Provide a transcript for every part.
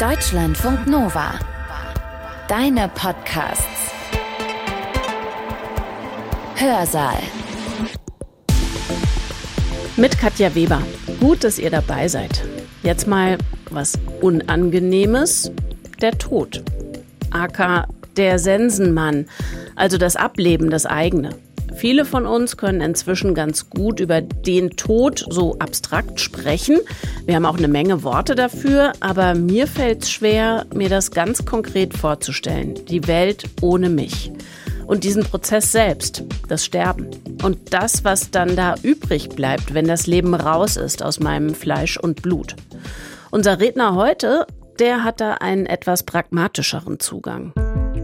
Deutschlandfunk Nova. Deine Podcasts. Hörsaal. Mit Katja Weber. Gut, dass ihr dabei seid. Jetzt mal was Unangenehmes. Der Tod. aka der Sensenmann. Also das Ableben, das eigene. Viele von uns können inzwischen ganz gut über den Tod so abstrakt sprechen. Wir haben auch eine Menge Worte dafür, aber mir fällt es schwer, mir das ganz konkret vorzustellen. Die Welt ohne mich. Und diesen Prozess selbst, das Sterben. Und das, was dann da übrig bleibt, wenn das Leben raus ist aus meinem Fleisch und Blut. Unser Redner heute, der hat da einen etwas pragmatischeren Zugang.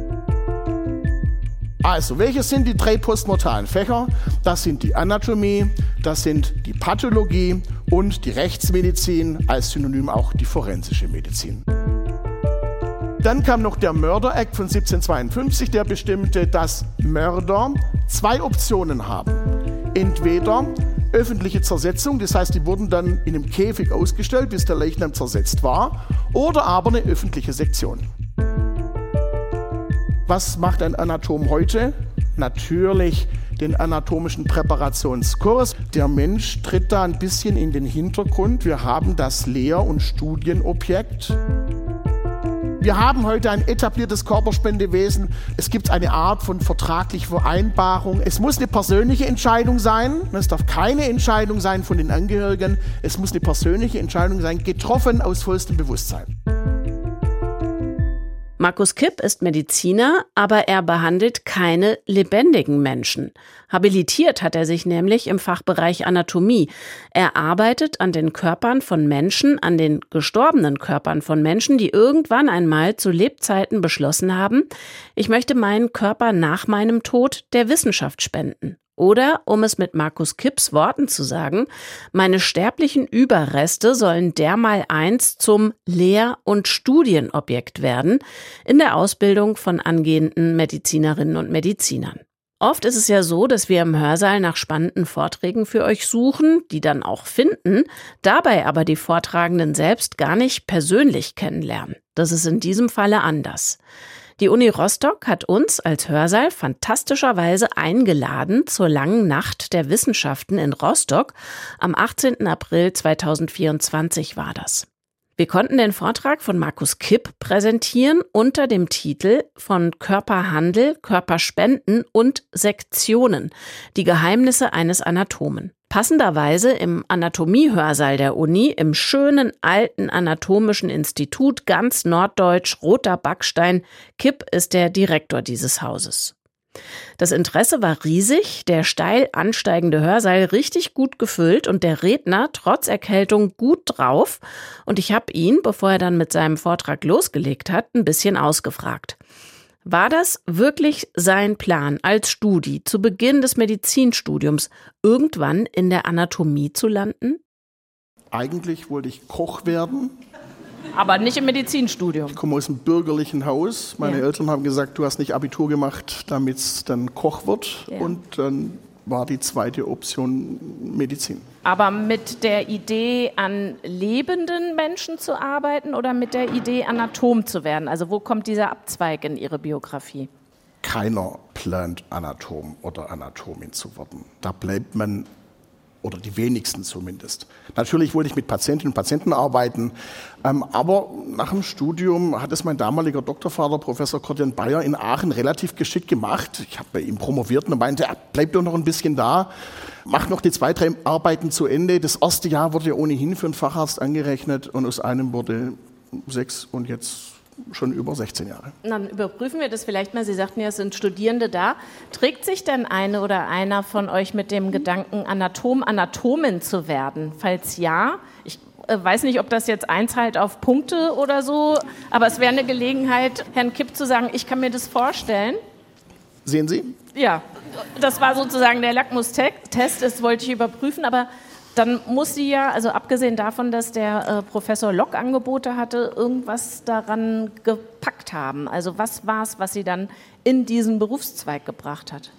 Also, welche sind die 3 postmortalen Fächer? Das sind die Anatomie, das sind die Pathologie und die Rechtsmedizin, als Synonym auch die forensische Medizin. Dann kam noch der Murder Act von 1752, der bestimmte, dass Mörder 2 Optionen haben. Entweder öffentliche Zersetzung, das heißt, die wurden dann in einem Käfig ausgestellt, bis der Leichnam zersetzt war, oder aber eine öffentliche Sektion. Was macht ein Anatom heute? Natürlich den anatomischen Präparationskurs. Der Mensch tritt da ein bisschen in den Hintergrund. Wir haben das Lehr- und Studienobjekt. Wir haben heute ein etabliertes Körperspendewesen. Es gibt eine Art von vertraglicher Vereinbarung. Es muss eine persönliche Entscheidung sein. Es darf keine Entscheidung sein von den Angehörigen. Es muss eine persönliche Entscheidung sein, getroffen aus vollstem Bewusstsein. Markus Kipp ist Mediziner, aber er behandelt keine lebendigen Menschen. Habilitiert hat er sich nämlich im Fachbereich Anatomie. Er arbeitet an den Körpern von Menschen, an den gestorbenen Körpern von Menschen, die irgendwann einmal zu Lebzeiten beschlossen haben, ich möchte meinen Körper nach meinem Tod der Wissenschaft spenden. Oder, um es mit Markus Kipps Worten zu sagen, meine sterblichen Überreste sollen dermaleinst zum Lehr- und Studienobjekt werden in der Ausbildung von angehenden Medizinerinnen und Medizinern. Oft ist es ja so, dass wir im Hörsaal nach spannenden Vorträgen für euch suchen, die dann auch finden, dabei aber die Vortragenden selbst gar nicht persönlich kennenlernen. Das ist in diesem Falle anders. Die Uni Rostock hat uns als Hörsaal fantastischerweise eingeladen zur langen Nacht der Wissenschaften in Rostock. Am 18. April 2024 war das. Wir konnten den Vortrag von Markus Kipp präsentieren unter dem Titel von Körperhandel, Körperspenden und Sektionen. Die Geheimnisse eines Anatomen. Passenderweise im Anatomie-Hörsaal der Uni, im schönen alten anatomischen Institut, ganz norddeutsch, roter Backstein. Kipp ist der Direktor dieses Hauses. Das Interesse war riesig, der steil ansteigende Hörsaal richtig gut gefüllt und der Redner trotz Erkältung gut drauf. Und ich habe ihn, bevor er dann mit seinem Vortrag losgelegt hat, ein bisschen ausgefragt. War das wirklich sein Plan als Studi zu Beginn des Medizinstudiums, irgendwann in der Anatomie zu landen? Eigentlich wollte ich Koch werden. Aber nicht im Medizinstudium. Ich komme aus einem bürgerlichen Haus. Meine Eltern haben gesagt, du hast nicht Abitur gemacht, damit es dann Koch wird. Ja. Und dann war die zweite Option Medizin. Aber mit der Idee, an lebenden Menschen zu arbeiten oder mit der Idee, Anatom zu werden? Also wo kommt dieser Abzweig in Ihre Biografie? Keiner plant, Anatom oder Anatomin zu werden. Da bleibt man, oder die wenigsten zumindest. Natürlich wollte ich mit Patientinnen und Patienten arbeiten, aber nach dem Studium hat es mein damaliger Doktorvater, Professor Kurt-Jan Bayer, in Aachen relativ geschickt gemacht. Ich habe bei ihm promoviert und er meinte, bleib doch noch ein bisschen da, mach noch die 2, 3 Arbeiten zu Ende. Das erste Jahr wurde ja ohnehin für einen Facharzt angerechnet und aus einem wurde 6 und jetzt schon über 16 Jahre. Dann überprüfen wir das vielleicht mal. Sie sagten ja, es sind Studierende da. Trägt sich denn eine oder einer von euch mit dem Gedanken, Anatomin zu werden? Falls ja, ich weiß nicht, ob das jetzt einzahlt auf Punkte oder so, aber es wäre eine Gelegenheit, Herrn Kipp zu sagen, ich kann mir das vorstellen. Sehen Sie? Ja, das war sozusagen der Lackmustest, das wollte ich überprüfen, aber dann muss sie ja, also abgesehen davon, dass der Professor Lock Angebote hatte, irgendwas daran gepackt haben. Also was war es, was sie dann in diesen Berufszweig gebracht hat?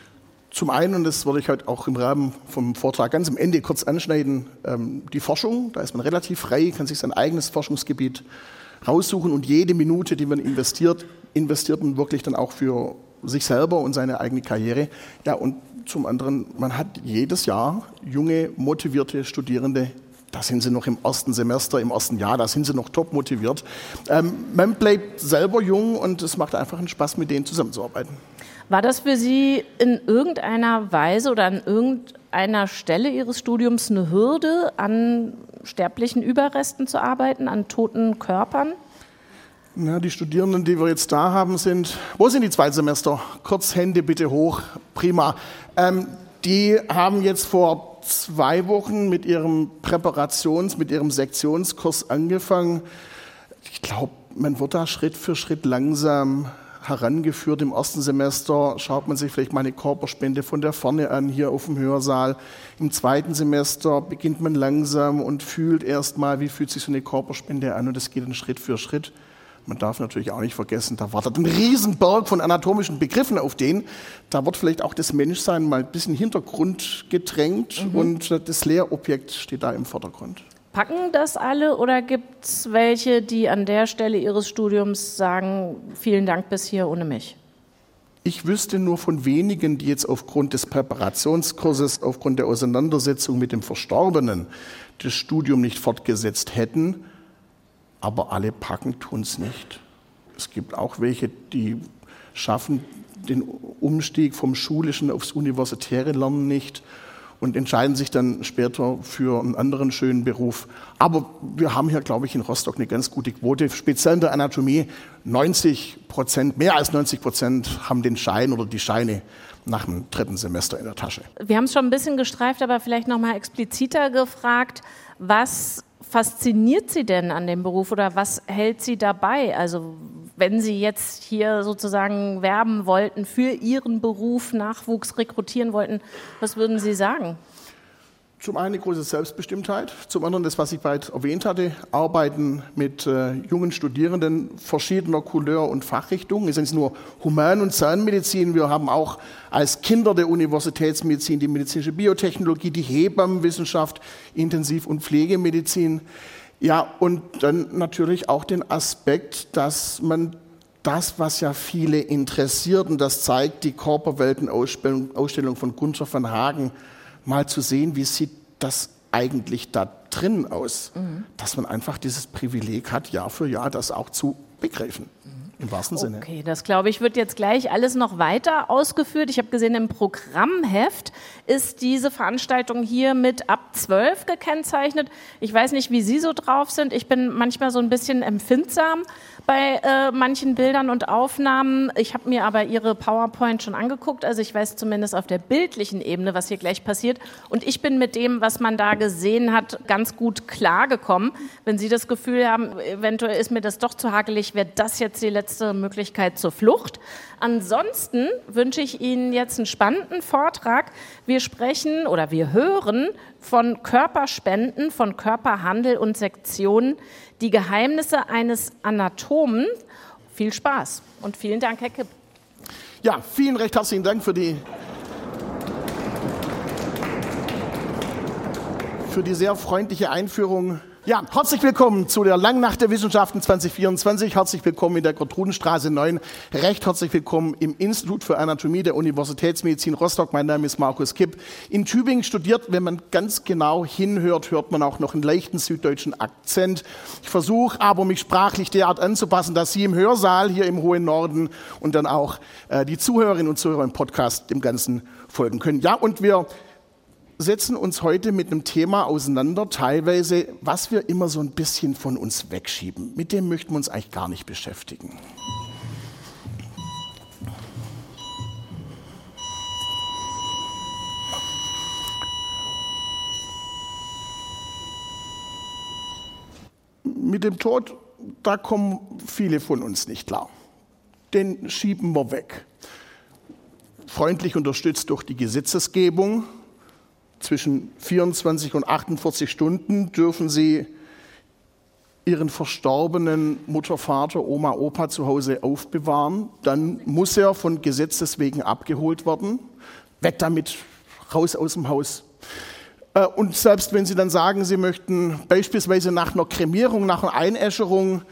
Zum einen, und das würde ich heute auch im Rahmen vom Vortrag ganz am Ende kurz anschneiden, die Forschung. Da ist man relativ frei, kann sich sein eigenes Forschungsgebiet raussuchen und jede Minute, die man investiert man wirklich dann auch für sich selber und seine eigene Karriere. Ja, und zum anderen, man hat jedes Jahr junge, motivierte Studierende. Da sind sie noch im ersten Semester, im ersten Jahr, da sind sie noch top motiviert. Man bleibt selber jung und es macht einfach einen Spaß, mit denen zusammenzuarbeiten. War das für Sie in irgendeiner Weise oder an irgendeiner Stelle Ihres Studiums eine Hürde, an sterblichen Überresten zu arbeiten, an toten Körpern? Ja, die Studierenden, die wir jetzt da haben, wo sind die Zweitsemester? Kurz Hände bitte hoch, prima. Die haben jetzt vor 2 Wochen mit ihrem mit ihrem Sektionskurs angefangen. Ich glaube, man wird da Schritt für Schritt langsam herangeführt. Im ersten Semester schaut man sich vielleicht mal eine Körperspende von der Ferne an, hier auf dem Hörsaal. Im zweiten Semester beginnt man langsam und fühlt erst mal, wie fühlt sich so eine Körperspende an, und das geht dann Schritt für Schritt. Man darf natürlich auch nicht vergessen, da wartet ein Riesenberg von anatomischen Begriffen auf den. Da wird vielleicht auch das Menschsein mal ein bisschen in den Hintergrund gedrängt und das Lehrobjekt steht da im Vordergrund. Packen das alle oder gibt es welche, die an der Stelle ihres Studiums sagen, vielen Dank bis hier ohne mich? Ich wüsste nur von wenigen, die jetzt aufgrund des Präparationskurses, aufgrund der Auseinandersetzung mit dem Verstorbenen das Studium nicht fortgesetzt hätten. Aber alle packen, tun es nicht. Es gibt auch welche, die schaffen den Umstieg vom schulischen aufs universitäre Lernen nicht und entscheiden sich dann später für einen anderen schönen Beruf. Aber wir haben hier, glaube ich, in Rostock eine ganz gute Quote, speziell in der Anatomie. 90%, mehr als 90% haben den Schein oder die Scheine nach dem 3. Semester in der Tasche. Wir haben es schon ein bisschen gestreift, aber vielleicht noch mal expliziter gefragt, was fasziniert Sie denn an dem Beruf oder was hält Sie dabei? Also wenn Sie jetzt hier sozusagen werben wollten für Ihren Beruf, Nachwuchs rekrutieren wollten, was würden Sie sagen? Zum einen eine große Selbstbestimmtheit, zum anderen das, was ich bereits erwähnt hatte, Arbeiten mit jungen Studierenden verschiedener Couleur und Fachrichtungen. Es ist nicht nur Human- und Zahnmedizin, wir haben auch als Kinder der Universitätsmedizin die medizinische Biotechnologie, die Hebammenwissenschaft, Intensiv- und Pflegemedizin. Ja, und dann natürlich auch den Aspekt, dass man das, was ja viele interessiert, und das zeigt die Körperweltenausstellung von Gunther van Hagen, mal zu sehen, wie sieht das eigentlich da drin aus, dass man einfach dieses Privileg hat, Jahr für Jahr das auch zu begreifen, im wahrsten Sinne. Okay, das glaube ich, wird jetzt gleich alles noch weiter ausgeführt. Ich habe gesehen, im Programmheft ist diese Veranstaltung hier mit ab 12 gekennzeichnet. Ich weiß nicht, wie Sie so drauf sind. Ich bin manchmal so ein bisschen empfindsam bei manchen Bildern und Aufnahmen. Ich habe mir aber Ihre PowerPoint schon angeguckt, also ich weiß zumindest auf der bildlichen Ebene, was hier gleich passiert. Und ich bin mit dem, was man da gesehen hat, ganz gut klargekommen. Wenn Sie das Gefühl haben, eventuell ist mir das doch zu hakelig, wäre das jetzt die letzte Möglichkeit zur Flucht. Ansonsten wünsche ich Ihnen jetzt einen spannenden Vortrag. Wir sprechen oder wir hören von Körperspenden, von Körperhandel und Sektionen, die Geheimnisse eines Anatomen. Viel Spaß und vielen Dank, Herr Kipp. Ja, vielen recht herzlichen Dank für die sehr freundliche Einführung. Ja, herzlich willkommen zu der Langnacht der Wissenschaften 2024. Herzlich willkommen in der Gertrudenstraße 9. Recht herzlich willkommen im Institut für Anatomie der Universitätsmedizin Rostock. Mein Name ist Markus Kipp. In Tübingen studiert, wenn man ganz genau hinhört, hört man auch noch einen leichten süddeutschen Akzent. Ich versuche aber, mich sprachlich derart anzupassen, dass Sie im Hörsaal hier im hohen Norden und dann auch die Zuhörerinnen und Zuhörer im Podcast dem Ganzen folgen können. Ja, und wir setzen uns heute mit einem Thema auseinander, teilweise, was wir immer so ein bisschen von uns wegschieben. Mit dem möchten wir uns eigentlich gar nicht beschäftigen. Mit dem Tod, da kommen viele von uns nicht klar. Den schieben wir weg. Freundlich unterstützt durch die Gesetzesgebung. Zwischen 24 und 48 Stunden dürfen Sie Ihren verstorbenen Mutter, Vater, Oma, Opa zu Hause aufbewahren. Dann muss er von Gesetzes wegen abgeholt werden. Weg damit, raus aus dem Haus. Und selbst wenn Sie dann sagen, Sie möchten beispielsweise nach einer Kremierung, nach einer Einäscherung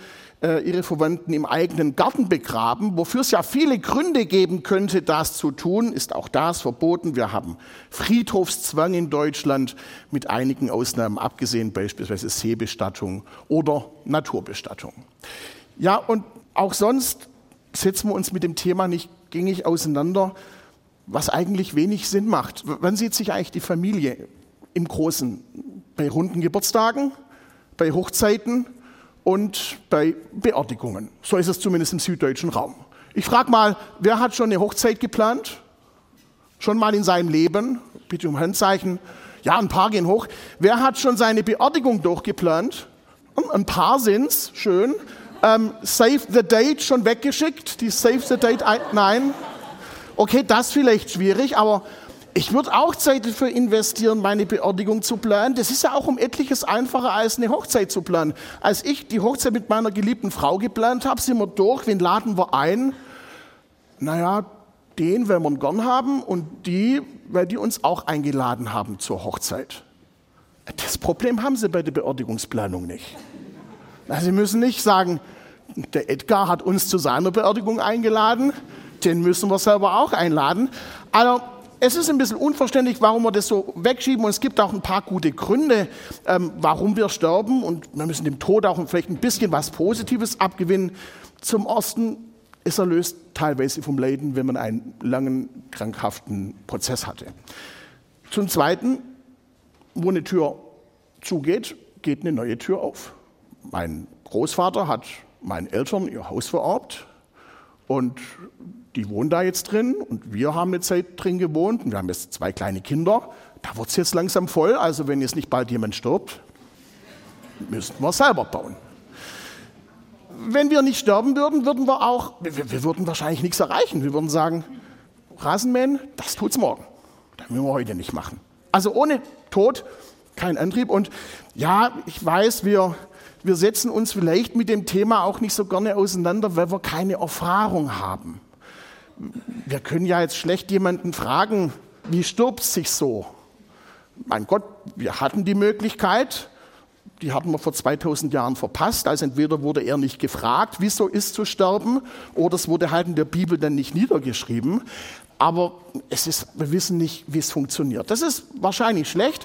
ihre Verwandten im eigenen Garten begraben, wofür es ja viele Gründe geben könnte, das zu tun, ist auch das verboten. Wir haben Friedhofszwang in Deutschland mit einigen Ausnahmen abgesehen, beispielsweise Seebestattung oder Naturbestattung. Ja, und auch sonst setzen wir uns mit dem Thema nicht gängig auseinander, was eigentlich wenig Sinn macht. Wann sieht sich eigentlich die Familie im Großen? Bei runden Geburtstagen, bei Hochzeiten und bei Beerdigungen. So ist es zumindest im süddeutschen Raum. Ich frage mal, wer hat schon eine Hochzeit geplant? Schon mal in seinem Leben? Bitte um Handzeichen. Ja, ein paar gehen hoch. Wer hat schon seine Beerdigung durchgeplant? Ein paar sind's, schön. Save the date schon weggeschickt? Die Save the date, nein. Okay, das vielleicht schwierig, aber ich würde auch Zeit dafür investieren, meine Beerdigung zu planen. Das ist ja auch um etliches einfacher, als eine Hochzeit zu planen. Als ich die Hochzeit mit meiner geliebten Frau geplant habe, sind wir durch, wen laden wir ein? Naja, den, weil wir ihn gern haben und die, weil die uns auch eingeladen haben zur Hochzeit. Das Problem haben sie bei der Beerdigungsplanung nicht. Also sie müssen nicht sagen, der Edgar hat uns zu seiner Beerdigung eingeladen, den müssen wir selber auch einladen. Also es ist ein bisschen unverständlich, warum wir das so wegschieben und es gibt auch ein paar gute Gründe, warum wir sterben und wir müssen dem Tod auch vielleicht ein bisschen was Positives abgewinnen. Zum Ersten, es erlöst teilweise vom Leiden, wenn man einen langen, krankhaften Prozess hatte. Zum Zweiten, wo eine Tür zugeht, geht eine neue Tür auf. Mein Großvater hat meinen Eltern ihr Haus vererbt und die wohnen da jetzt drin und wir haben eine Zeit drin gewohnt und wir haben jetzt 2 kleine Kinder. Da wird es jetzt langsam voll, also wenn jetzt nicht bald jemand stirbt, müssten wir selber bauen. Wenn wir nicht sterben würden, würden wir würden wahrscheinlich nichts erreichen. Wir würden sagen, Rasenmähen, das tut's morgen. Das müssen wir heute nicht machen. Also ohne Tod kein Antrieb. Und ja, ich weiß, wir setzen uns vielleicht mit dem Thema auch nicht so gerne auseinander, weil wir keine Erfahrung haben. Wir können ja jetzt schlecht jemanden fragen, wie stirbt es sich so? Mein Gott, wir hatten die Möglichkeit, die hatten wir vor 2000 Jahren verpasst. Also entweder wurde er nicht gefragt, wie es so ist zu sterben, oder es wurde halt in der Bibel dann nicht niedergeschrieben. Aber wir wissen nicht, wie es funktioniert. Das ist wahrscheinlich schlecht.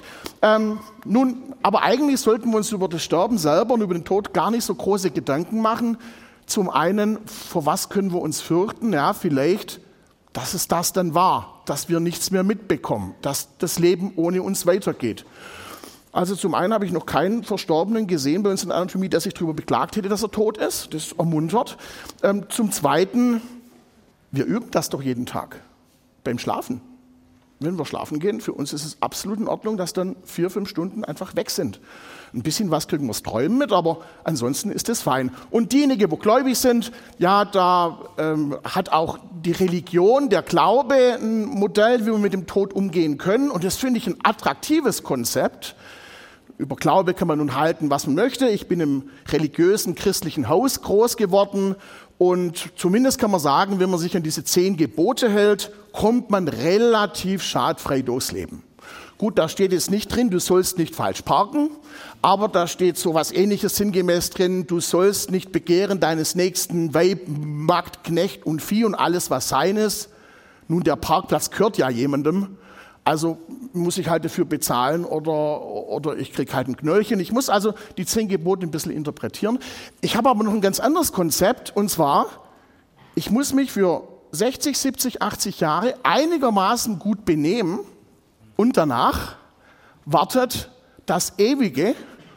Aber eigentlich sollten wir uns über das Sterben selber und über den Tod gar nicht so große Gedanken machen. Zum einen, vor was können wir uns fürchten? Ja, vielleicht, dass es das dann war, dass wir nichts mehr mitbekommen, dass das Leben ohne uns weitergeht. Also zum einen habe ich noch keinen Verstorbenen gesehen bei uns in der Anatomie, der sich darüber beklagt hätte, dass er tot ist. Das ermuntert. Zum Zweiten, wir üben das doch jeden Tag beim Schlafen. Wenn wir schlafen gehen, für uns ist es absolut in Ordnung, dass dann 4-5 Stunden einfach weg sind. Ein bisschen was kriegen wir das Träumen mit, aber ansonsten ist es fein. Und diejenigen, die gläubig sind, ja, da hat auch die Religion, der Glaube ein Modell, wie wir mit dem Tod umgehen können. Und das finde ich ein attraktives Konzept. Über Glaube kann man nun halten, was man möchte. Ich bin im religiösen, christlichen Haus groß geworden. Und zumindest kann man sagen, wenn man sich an diese 10 Gebote hält, kommt man relativ schadfrei durchs Leben. Gut, da steht jetzt nicht drin, du sollst nicht falsch parken, aber da steht so was Ähnliches sinngemäß drin, du sollst nicht begehren deines nächsten Weib, Magd, Knecht und Vieh und alles, was sein ist. Nun, der Parkplatz gehört ja jemandem, also muss ich halt dafür bezahlen oder ich kriege halt ein Knöllchen. Ich muss also die 10 Gebote ein bisschen interpretieren. Ich habe aber noch ein ganz anderes Konzept, und zwar, ich muss mich für 60, 70, 80 Jahre einigermaßen gut benehmen und danach wartet das ewige,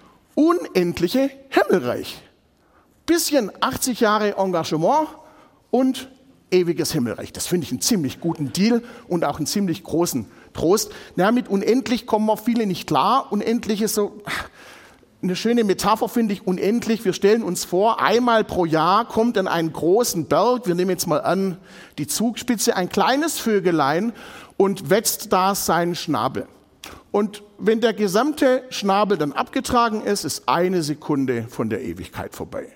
unendliche Himmelreich. Bisschen 80 Jahre Engagement und ewiges Himmelreich. Das finde ich einen ziemlich guten Deal und auch einen ziemlich großen Trost. Na, mit unendlich kommen wir viele nicht klar. Unendlich ist so eine schöne Metapher, finde ich, unendlich. Wir stellen uns vor, einmal pro Jahr kommt an einen großen Berg, wir nehmen jetzt mal an, die Zugspitze, ein kleines Vögelein und wetzt da seinen Schnabel. Und wenn der gesamte Schnabel dann abgetragen ist, ist 1 Sekunde von der Ewigkeit vorbei.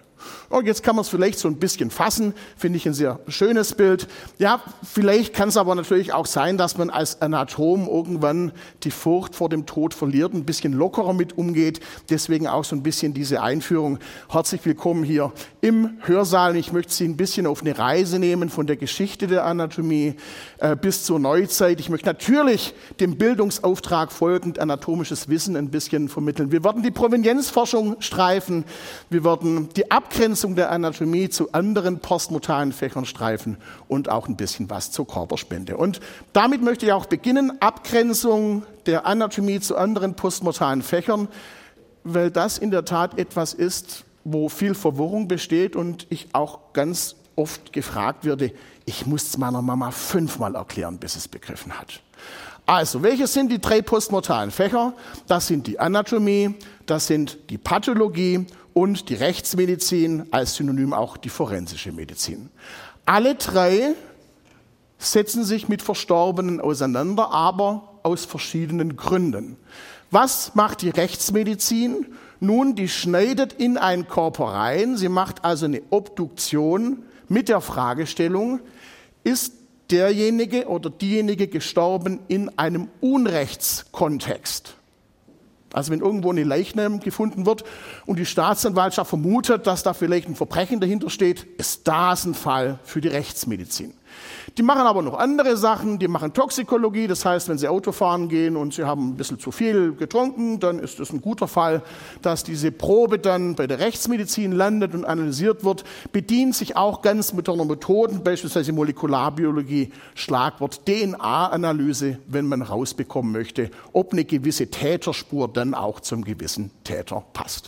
Und jetzt kann man es vielleicht so ein bisschen fassen, finde ich ein sehr schönes Bild. Ja, vielleicht kann es aber natürlich auch sein, dass man als Anatom irgendwann die Furcht vor dem Tod verliert, ein bisschen lockerer mit umgeht. Deswegen auch so ein bisschen diese Einführung. Herzlich willkommen hier im Hörsaal. Ich möchte Sie ein bisschen auf eine Reise nehmen von der Geschichte der Anatomie bis zur Neuzeit. Ich möchte natürlich dem Bildungsauftrag folgend anatomisches Wissen ein bisschen vermitteln. Wir werden die Provenienzforschung streifen. Wir werden die Abgrenzung der Anatomie zu anderen postmortalen Fächern streifen und auch ein bisschen was zur Körperspende. Und damit möchte ich auch beginnen, Abgrenzung der Anatomie zu anderen postmortalen Fächern, weil das in der Tat etwas ist, wo viel Verwirrung besteht und ich auch ganz oft gefragt werde, ich muss es meiner Mama 5-mal erklären, bis es begriffen hat. Also, welche sind die 3 postmortalen Fächer? Das sind die Anatomie, das sind die Pathologie und die Rechtsmedizin, als Synonym auch die forensische Medizin. Alle 3 setzen sich mit Verstorbenen auseinander, aber aus verschiedenen Gründen. Was macht die Rechtsmedizin? Nun, die schneidet in einen Körper rein, sie macht also eine Obduktion mit der Fragestellung, ist derjenige oder diejenige gestorben in einem Unrechtskontext. Also wenn irgendwo eine Leichnam gefunden wird und die Staatsanwaltschaft vermutet, dass da vielleicht ein Verbrechen dahinter steht, ist das ein Fall für die Rechtsmedizin. Die machen aber noch andere Sachen, die machen Toxikologie, das heißt, wenn sie Auto fahren gehen und sie haben ein bisschen zu viel getrunken, dann ist es ein guter Fall, dass diese Probe dann bei der Rechtsmedizin landet und analysiert wird, bedient sich auch ganz moderner Methoden, beispielsweise Molekularbiologie, Schlagwort DNA-Analyse, wenn man rausbekommen möchte, ob eine gewisse Täterspur dann auch zum gewissen Täter passt.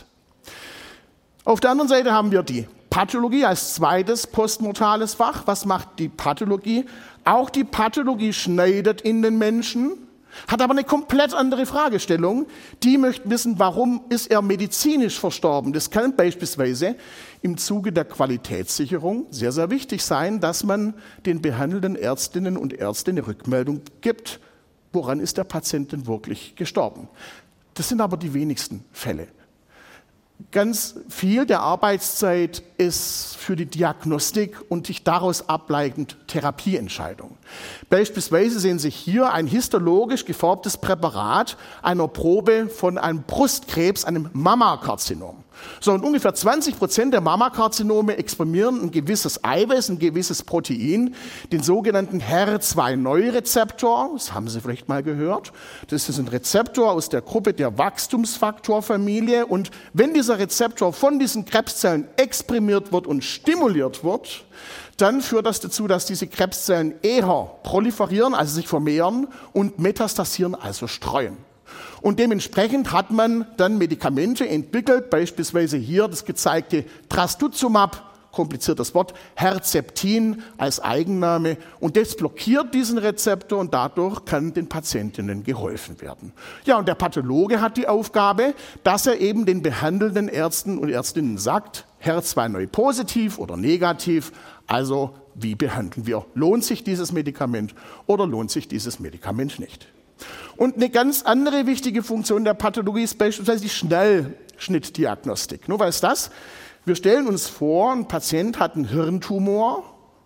Auf der anderen Seite haben wir die Pathologie als zweites postmortales Fach. Was macht die Pathologie? Auch die Pathologie schneidet in den Menschen, hat aber eine komplett andere Fragestellung. Die möchten wissen, warum ist er medizinisch verstorben? Das kann beispielsweise im Zuge der Qualitätssicherung sehr, sehr wichtig sein, dass man den behandelnden Ärztinnen und Ärzten eine Rückmeldung gibt, woran ist der Patient denn wirklich gestorben. Das sind aber die wenigsten Fälle. Ganz viel der Arbeitszeit ist für die Diagnostik und sich daraus ableitend Therapieentscheidung. Beispielsweise sehen Sie hier ein histologisch gefärbtes Präparat einer Probe von einem Brustkrebs, einem Mammakarzinom. So, und ungefähr 20% der Mammakarzinome exprimieren ein gewisses Eiweiß, ein gewisses Protein, den sogenannten HER2-Neu-Rezeptor. Das haben Sie vielleicht mal gehört. Das ist ein Rezeptor aus der Gruppe der Wachstumsfaktorfamilie. Und wenn dieser Rezeptor von diesen Krebszellen exprimiert wird und stimuliert wird, dann führt das dazu, dass diese Krebszellen eher proliferieren, also sich vermehren und metastasieren, also streuen. Und dementsprechend hat man dann Medikamente entwickelt, beispielsweise hier das gezeigte Trastuzumab, kompliziertes Wort, Herceptin als Eigenname. Und das blockiert diesen Rezeptor und dadurch kann den Patientinnen geholfen werden. Ja, und der Pathologe hat die Aufgabe, dass er eben den behandelnden Ärzten und Ärztinnen sagt, HER2 positiv oder negativ, also wie behandeln wir? Lohnt sich dieses Medikament oder lohnt sich dieses Medikament nicht? Und eine ganz andere wichtige Funktion der Pathologie ist beispielsweise die Schnellschnittdiagnostik. Nur was ist das? Wir stellen uns vor, ein Patient hat einen Hirntumor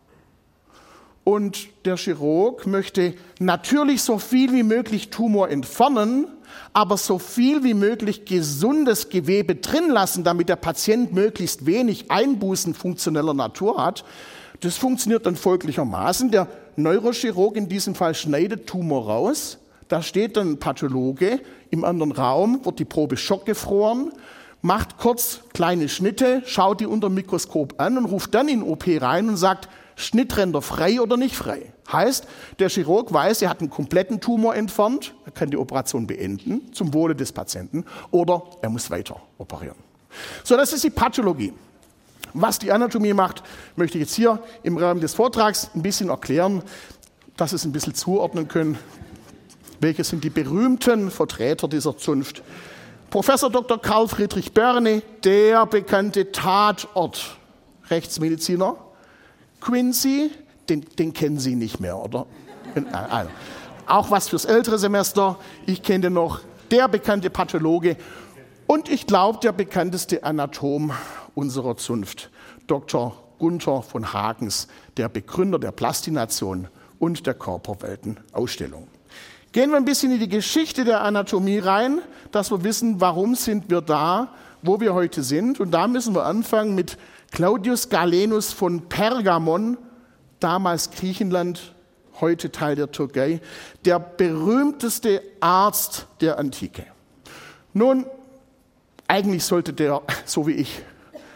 und der Chirurg möchte natürlich so viel wie möglich Tumor entfernen, aber so viel wie möglich gesundes Gewebe drin lassen, damit der Patient möglichst wenig Einbußen funktioneller Natur hat. Das funktioniert dann folglichermaßen. Der Neurochirurg in diesem Fall schneidet Tumor raus. Da steht dann ein Pathologe im anderen Raum, wird die Probe schockgefroren, macht kurz kleine Schnitte, schaut die unter dem Mikroskop an und ruft dann in den OP rein und sagt, Schnittränder frei oder nicht frei. Heißt, der Chirurg weiß, er hat einen kompletten Tumor entfernt, er kann die Operation beenden, zum Wohle des Patienten, oder er muss weiter operieren. So, das ist die Pathologie. Was die Anatomie macht, möchte ich jetzt hier im Rahmen des Vortrags ein bisschen erklären, dass Sie es ein bisschen zuordnen können. Welche sind die berühmten Vertreter dieser Zunft? Professor Dr. Karl Friedrich Börne, der bekannte Tatort-Rechtsmediziner. Quincy, den kennen Sie nicht mehr, oder? Auch was fürs ältere Semester. Ich kenne den noch. Der bekannte Pathologe und ich glaube, der bekannteste Anatom unserer Zunft, Dr. Gunther von Hagens, der Begründer der Plastination und der Körperweltenausstellung. Gehen wir ein bisschen in die Geschichte der Anatomie rein, dass wir wissen, warum sind wir da, wo wir heute sind. Und da müssen wir anfangen mit Claudius Galenus von Pergamon, damals Griechenland, heute Teil der Türkei, der berühmteste Arzt der Antike. Nun, eigentlich sollte der, so wie ich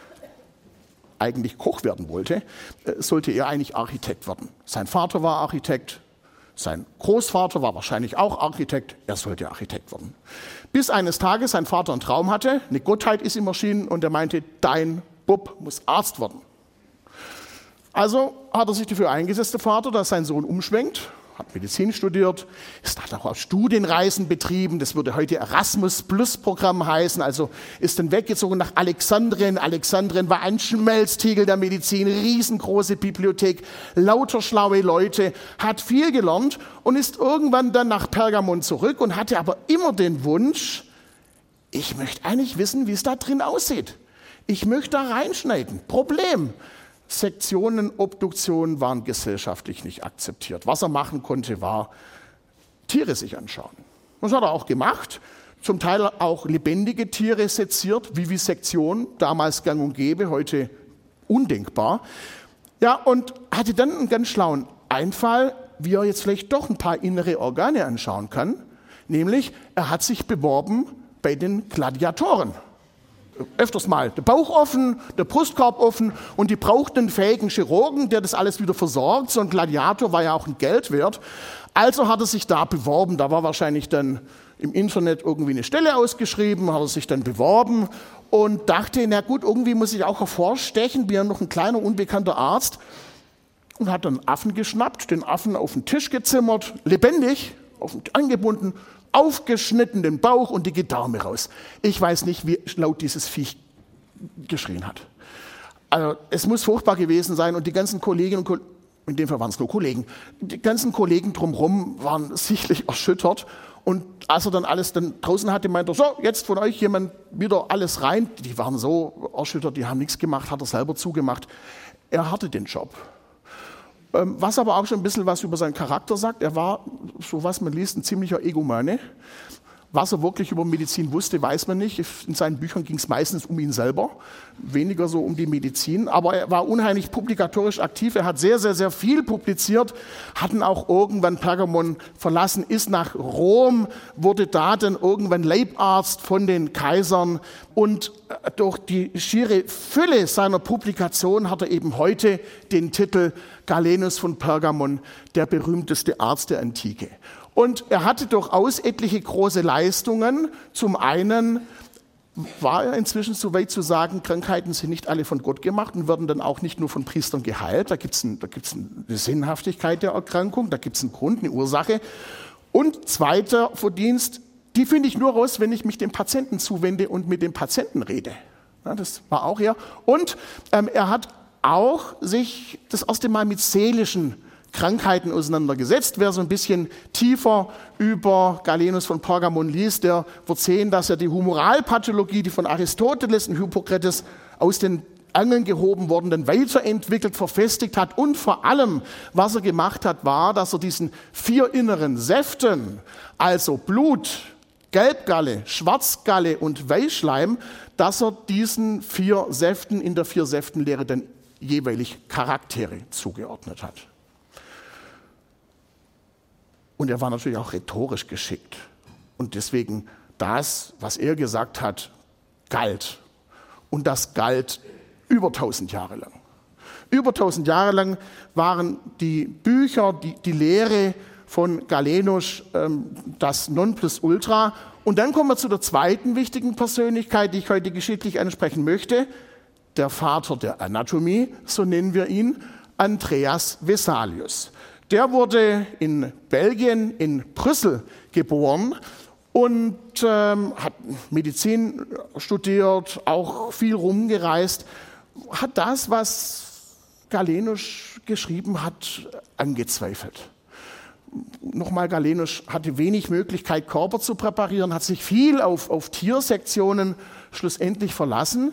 eigentlich Koch werden wollte, sollte er eigentlich Architekt werden. Sein Vater war Architekt, sein Großvater war wahrscheinlich auch Architekt, er sollte Architekt werden. Bis eines Tages sein Vater einen Traum hatte, eine Gottheit ist ihm erschienen und er meinte, dein Bub muss Arzt werden. Also hat er sich dafür eingesetzt, der Vater, dass sein Sohn umschwenkt, hat Medizin studiert, hat auch Studienreisen betrieben, das würde heute Erasmus-Plus-Programm heißen, also ist dann weggezogen nach Alexandrien. Alexandrien war ein Schmelztiegel der Medizin, riesengroße Bibliothek, lauter schlaue Leute, hat viel gelernt und ist irgendwann dann nach Pergamon zurück und hatte aber immer den Wunsch, ich möchte eigentlich wissen, wie es da drin aussieht. Ich möchte da reinschneiden. Problem. Sektionen, Obduktionen waren gesellschaftlich nicht akzeptiert. Was er machen konnte, war Tiere sich anschauen. Das hat er auch gemacht. Zum Teil auch lebendige Tiere seziert, Vivisektion, damals gang und gäbe, heute undenkbar. Ja, und hatte dann einen ganz schlauen Einfall, wie er jetzt vielleicht doch ein paar innere Organe anschauen kann. Nämlich, er hat sich beworben bei den Gladiatoren. Öfters mal der Bauch offen, der Brustkorb offen und die brauchten einen fähigen Chirurgen, der das alles wieder versorgt. So ein Gladiator war ja auch ein Geld wert. Also hat er sich da beworben. Da war wahrscheinlich dann im Internet irgendwie eine Stelle ausgeschrieben, hat er sich dann beworben und dachte, na gut, irgendwie muss ich auch hervorstechen, bin ja noch ein kleiner, unbekannter Arzt. Und hat dann einen Affen geschnappt, den Affen auf den Tisch gezimmert, lebendig, angebunden, aufgeschnitten den Bauch und die Gedärme raus. Ich weiß nicht, wie laut dieses Viech geschrien hat. Also es muss furchtbar gewesen sein und die ganzen Kolleginnen und Kollegen, in dem Fall waren es nur Kollegen, die ganzen Kollegen drumherum waren sichtlich erschüttert. Und als er dann alles dann draußen hatte, meinte er, so, jetzt von euch jemand wieder alles rein. Die waren so erschüttert, die haben nichts gemacht, hat er selber zugemacht. Er hatte den Job. Was aber auch schon ein bisschen was über seinen Charakter sagt. Er war, so was man liest, ein ziemlicher Egomane. Was er wirklich über Medizin wusste, weiß man nicht. In seinen Büchern ging es meistens um ihn selber, weniger so um die Medizin. Aber er war unheimlich publikatorisch aktiv. Er hat sehr, sehr, sehr viel publiziert, hat dann auch irgendwann Pergamon verlassen, ist nach Rom, wurde da dann irgendwann Leibarzt von den Kaisern. Und durch die schiere Fülle seiner Publikation hat er eben heute den Titel Galenus von Pergamon, der berühmteste Arzt der Antike. Und er hatte durchaus etliche große Leistungen. Zum einen war er inzwischen so weit zu sagen, Krankheiten sind nicht alle von Gott gemacht und werden dann auch nicht nur von Priestern geheilt. Da gibt's eine Sinnhaftigkeit der Erkrankung, da gibt es einen Grund, eine Ursache. Und zweiter Verdienst, die finde ich nur raus, wenn ich mich dem Patienten zuwende und mit dem Patienten rede. Ja, das war auch er. Und er hat auch sich das erste Mal mit seelischen Krankheiten auseinandergesetzt. Wer so ein bisschen tiefer über Galenus von Pergamon liest, der wird sehen, dass er die Humoralpathologie, die von Aristoteles und Hippokrates aus den Angeln gehoben worden, dann weiterentwickelt, verfestigt hat. Und vor allem, was er gemacht hat, war, dass er diesen 4 inneren Säften, also Blut, Gelbgalle, Schwarzgalle und Weißschleim, dass er diesen 4 Säften in der 4-Säften-Lehre dann jeweilig Charaktere zugeordnet hat. Und er war natürlich auch rhetorisch geschickt. Und deswegen das, was er gesagt hat, galt. Und das galt über 1000 Jahre lang. Über 1000 Jahre lang waren die Bücher, die Lehre von Galenus das Nonplusultra. Und dann kommen wir zu der zweiten wichtigen Persönlichkeit, die ich heute geschichtlich ansprechen möchte. Der Vater der Anatomie, so nennen wir ihn, Andreas Vesalius. Der wurde in Belgien, in Brüssel geboren und hat Medizin studiert, auch viel rumgereist, hat das, was Galenus geschrieben hat, angezweifelt. Nochmal, Galenus hatte wenig Möglichkeit, Körper zu präparieren, hat sich viel auf Tiersektionen schlussendlich verlassen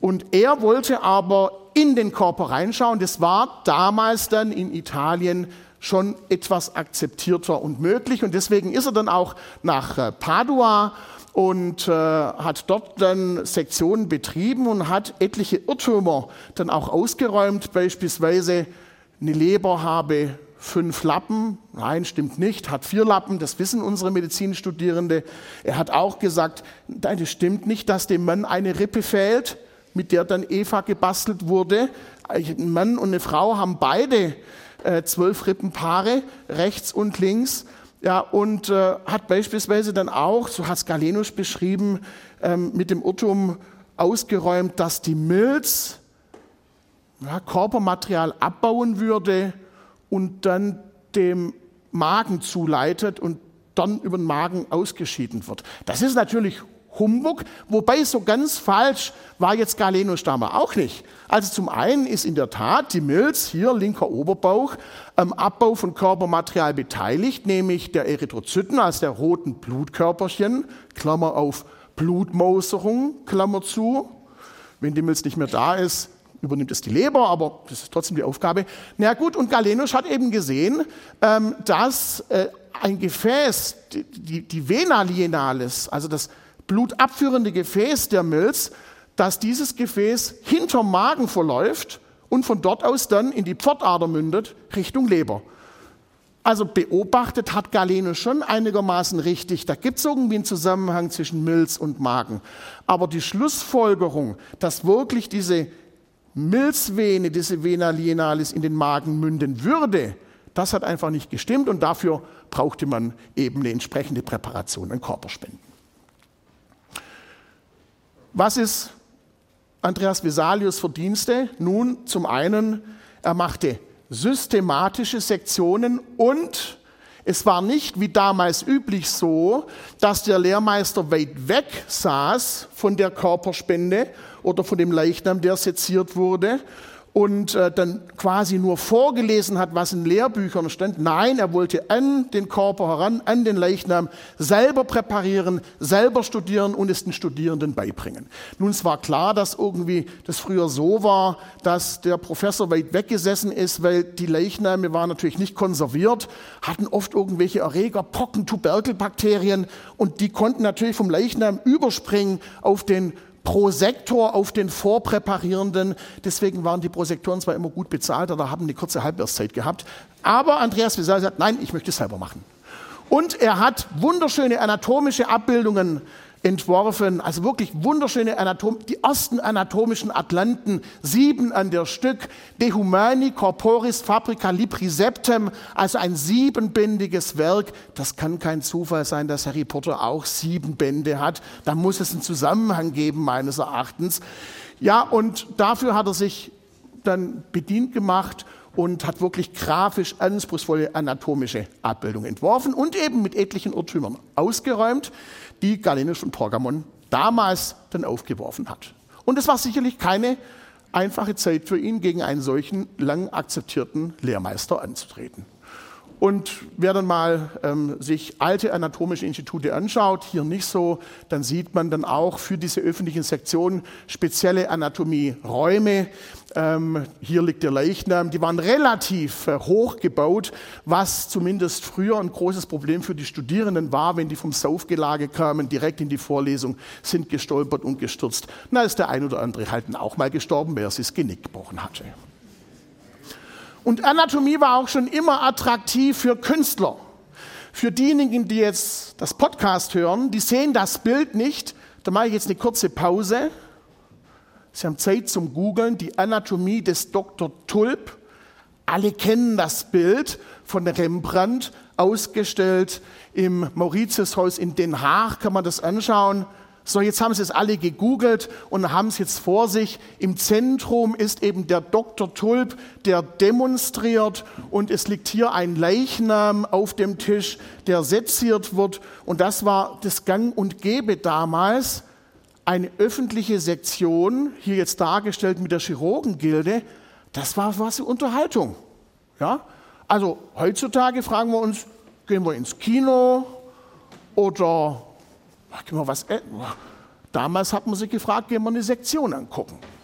Und er wollte aber in den Körper reinschauen. Das war damals dann in Italien schon etwas akzeptierter und möglich. Und deswegen ist er dann auch nach Padua und hat dort dann Sektionen betrieben und hat etliche Irrtümer dann auch ausgeräumt. Beispielsweise eine Leber habe 5 Lappen. Nein, stimmt nicht, hat 4 Lappen, das wissen unsere Medizinstudierende. Er hat auch gesagt, nein, das stimmt nicht, dass dem Mann eine Rippe fehlt, mit der dann Eva gebastelt wurde. Ein Mann und eine Frau haben beide 12 Rippenpaare, rechts und links. Ja, und hat beispielsweise dann auch, so hat es Galenos beschrieben, mit dem Irrtum ausgeräumt, dass die Milz Körpermaterial abbauen würde und dann dem Magen zuleitet und dann über den Magen ausgeschieden wird. Das ist natürlich Humbug, wobei so ganz falsch war jetzt Galenos damals auch nicht. Also zum einen ist in der Tat die Milz, hier linker Oberbauch, am Abbau von Körpermaterial beteiligt, nämlich der Erythrozyten, also der roten Blutkörperchen, Klammer auf Blutmauserung, Klammer zu. Wenn die Milz nicht mehr da ist, übernimmt es die Leber, aber das ist trotzdem die Aufgabe. Na gut, und Galenos hat eben gesehen, dass ein Gefäß, die Vena lienalis, also das blutabführende Gefäß der Milz, dass dieses Gefäß hinterm Magen verläuft und von dort aus dann in die Pfortader mündet, Richtung Leber. Also beobachtet hat Galenos schon einigermaßen richtig. Da gibt es irgendwie einen Zusammenhang zwischen Milz und Magen. Aber die Schlussfolgerung, dass wirklich diese Milzvene, diese Vena lienalis in den Magen münden würde, das hat einfach nicht gestimmt und dafür brauchte man eben eine entsprechende Präparation an Körperspenden. Was ist Andreas Vesalius Verdienste? Nun, zum einen, er machte systematische Sektionen und es war nicht wie damals üblich so, dass der Lehrmeister weit weg saß von der Körperspende oder von dem Leichnam, der seziert wurde und dann quasi nur vorgelesen hat, was in Lehrbüchern stand. Nein, er wollte an den Körper heran, an den Leichnam selber präparieren, selber studieren und es den Studierenden beibringen. Nun, es war klar, dass irgendwie das früher so war, dass der Professor weit weg gesessen ist, weil die Leichname waren natürlich nicht konserviert, hatten oft irgendwelche Erreger, Pocken, Tuberkelbakterien und die konnten natürlich vom Leichnam überspringen auf den Prosektor, auf den Vorpräparierenden. Deswegen waren die Prosektoren zwar immer gut bezahlt, aber haben eine kurze Halbwertszeit gehabt. Aber Andreas Vesalius sagt, nein, ich möchte es selber machen. Und er hat wunderschöne anatomische Abbildungen entworfen, also wirklich wunderschöne die ersten anatomischen Atlanten, 7 an der Stück, De Humani Corporis Fabrica Libri Septem, also ein 7-bändiges Werk. Das kann kein Zufall sein, dass Harry Potter auch 7 Bände hat. Da muss es einen Zusammenhang geben, meines Erachtens. Ja, und dafür hat er sich dann bedient gemacht und hat wirklich grafisch anspruchsvolle anatomische Abbildungen entworfen und eben mit etlichen Irrtümern ausgeräumt, die Galenos von Pergamon damals dann aufgeworfen hat. Und es war sicherlich keine einfache Zeit für ihn, gegen einen solchen lang akzeptierten Lehrmeister anzutreten. Und wer dann mal sich alte anatomische Institute anschaut, hier nicht so, dann sieht man dann auch für diese öffentlichen Sektionen spezielle Anatomieräume. Hier liegt der Leichnam. Die waren relativ hoch gebaut, was zumindest früher ein großes Problem für die Studierenden war, wenn die vom Saufgelage kamen, direkt in die Vorlesung, sind gestolpert und gestürzt. Da ist der ein oder andere halt auch mal gestorben, wer sich das Genick gebrochen hatte. Und Anatomie war auch schon immer attraktiv für Künstler. Für diejenigen, die jetzt das Podcast hören, die sehen das Bild nicht. Da mache ich jetzt eine kurze Pause. Sie haben Zeit zum Googlen. Die Anatomie des Dr. Tulp. Alle kennen das Bild von Rembrandt, ausgestellt im Mauritiushaus in Den Haag. Kann man das anschauen? So, jetzt haben sie es alle gegoogelt und haben es jetzt vor sich. Im Zentrum ist eben der Dr. Tulp, der demonstriert und es liegt hier ein Leichnam auf dem Tisch, der seziert wird. Und das war das Gang und Gäbe damals, eine öffentliche Sektion, hier jetzt dargestellt mit der Chirurgengilde, das war was für Unterhaltung. Ja? Also heutzutage fragen wir uns, gehen wir ins Kino oder damals hat man sich gefragt, gehen wir eine Sektion angucken.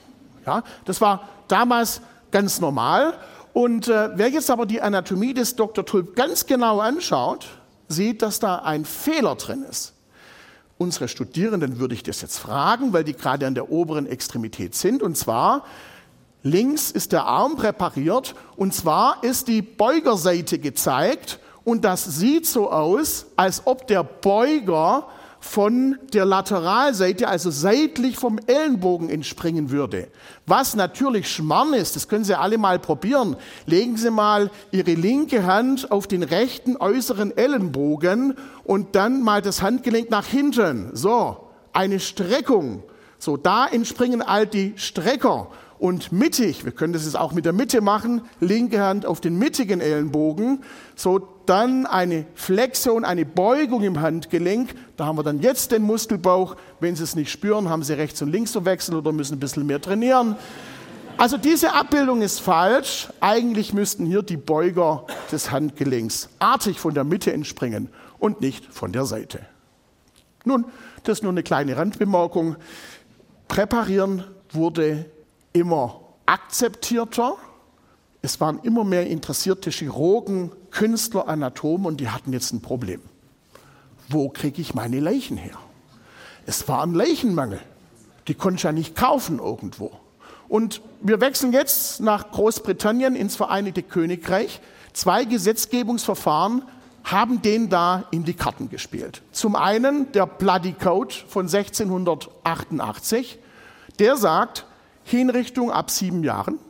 Ja, das war damals ganz normal. Und wer jetzt aber die Anatomie des Dr. Tulp ganz genau anschaut, sieht, dass da ein Fehler drin ist. Unsere Studierenden würde ich das jetzt fragen, weil die gerade an der oberen Extremität sind. Und zwar, links ist der Arm präpariert und zwar ist die Beugerseite gezeigt. Und das sieht so aus, als ob der Beuger von der Lateralseite, also seitlich vom Ellenbogen entspringen würde. Was natürlich Schmarrn ist, das können Sie alle mal probieren. Legen Sie mal Ihre linke Hand auf den rechten äußeren Ellenbogen und dann mal das Handgelenk nach hinten. So, eine Streckung. So, da entspringen all die Strecker. Und mittig, wir können das jetzt auch mit der Mitte machen, linke Hand auf den mittigen Ellenbogen, so dann eine Flexion, eine Beugung im Handgelenk, da haben wir dann jetzt den Muskelbauch. Wenn Sie es nicht spüren, haben Sie rechts und links verwechselt oder müssen ein bisschen mehr trainieren. Also diese Abbildung ist falsch. Eigentlich müssten hier die Beuger des Handgelenks artig von der Mitte entspringen und nicht von der Seite. Nun, das ist nur eine kleine Randbemerkung. Präparieren wurde immer akzeptierter. Es waren immer mehr interessierte Chirurgen, Künstler, Anatomen und die hatten jetzt ein Problem. Wo kriege ich meine Leichen her? Es war ein Leichenmangel. Die konnte ich ja nicht kaufen irgendwo. Und wir wechseln jetzt nach Großbritannien ins Vereinigte Königreich. 2 Gesetzgebungsverfahren haben denen da in die Karten gespielt. Zum einen der Bloody Code von 1688. Der sagt, Hinrichtung ab 7 Jahren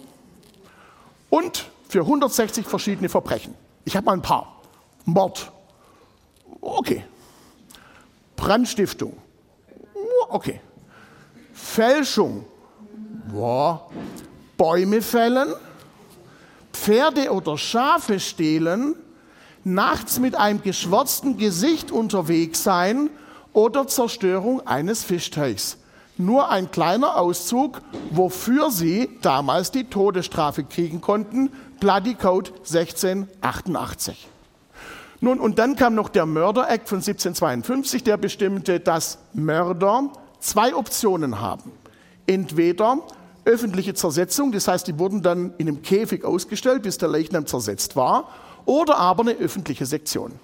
und für 160 verschiedene Verbrechen. Ich habe mal ein paar. Mord. Okay. Brandstiftung. Okay. Fälschung. Boah. Bäume fällen. Pferde oder Schafe stehlen. Nachts mit einem geschwärzten Gesicht unterwegs sein oder Zerstörung eines Fischteichs. Nur ein kleiner Auszug, wofür sie damals die Todesstrafe kriegen konnten. Bloody Code 1688. Nun, und dann kam noch der Murder Act von 1752, der bestimmte, dass Mörder 2 Optionen haben. Entweder öffentliche Zersetzung, das heißt, die wurden dann in einem Käfig ausgestellt, bis der Leichnam zersetzt war, oder aber eine öffentliche Sektion.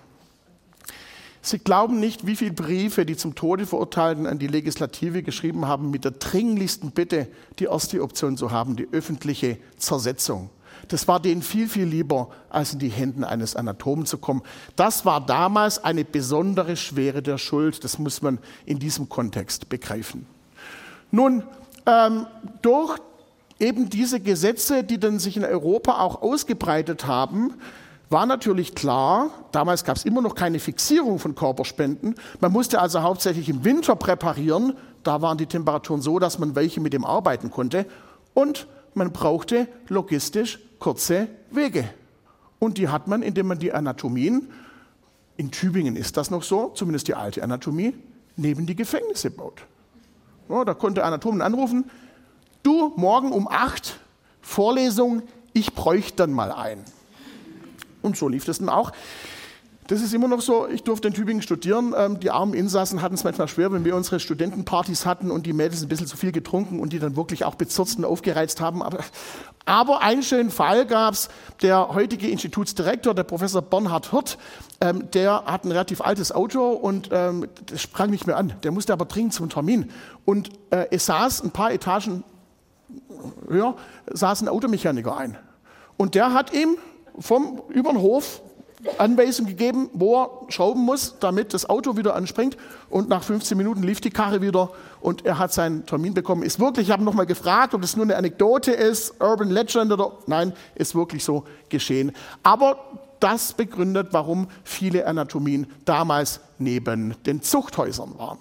Sie glauben nicht, wie viele Briefe die zum Tode Verurteilten an die Legislative geschrieben haben, mit der dringlichsten Bitte, die erste Option zu haben, die öffentliche Zersetzung. Das war denen viel, viel lieber, als in die Hände eines Anatomen zu kommen. Das war damals eine besondere Schwere der Schuld. Das muss man in diesem Kontext begreifen. Nun, durch eben diese Gesetze, die dann sich in Europa auch ausgebreitet haben, war natürlich klar, damals gab es immer noch keine Fixierung von Körperspenden. Man musste also hauptsächlich im Winter präparieren. Da waren die Temperaturen so, dass man welche mit dem arbeiten konnte. Und man brauchte logistisch kurze Wege. Und die hat man, indem man die Anatomien, in Tübingen ist das noch so, zumindest die alte Anatomie, neben die Gefängnisse baut. Ja, da konnte Anatomen anrufen, du, morgen um 8 Vorlesung, ich bräuchte dann mal einen. Und so lief das dann auch. Das ist immer noch so, ich durfte in Tübingen studieren. Die armen Insassen hatten es manchmal schwer, wenn wir unsere Studentenpartys hatten und die Mädels ein bisschen zu viel getrunken und die dann wirklich auch bezirzt und aufgereizt haben. Aber einen schönen Fall gab es. Der heutige Institutsdirektor, der Professor Bernhard Hirt, der hat ein relativ altes Auto und das sprang nicht mehr an. Der musste aber dringend zum Termin. Und es saß ein paar Etagen höher, saß ein Automechaniker ein. Und der hat ihm über den Hof Anweisung gegeben, wo er schrauben muss, damit das Auto wieder anspringt. Und nach 15 Minuten lief die Karre wieder und er hat seinen Termin bekommen. Ist wirklich, ich habe nochmal gefragt, ob das nur eine Anekdote ist, Urban Legend oder nein, ist wirklich so geschehen. Aber das begründet, warum viele Anatomien damals neben den Zuchthäusern waren.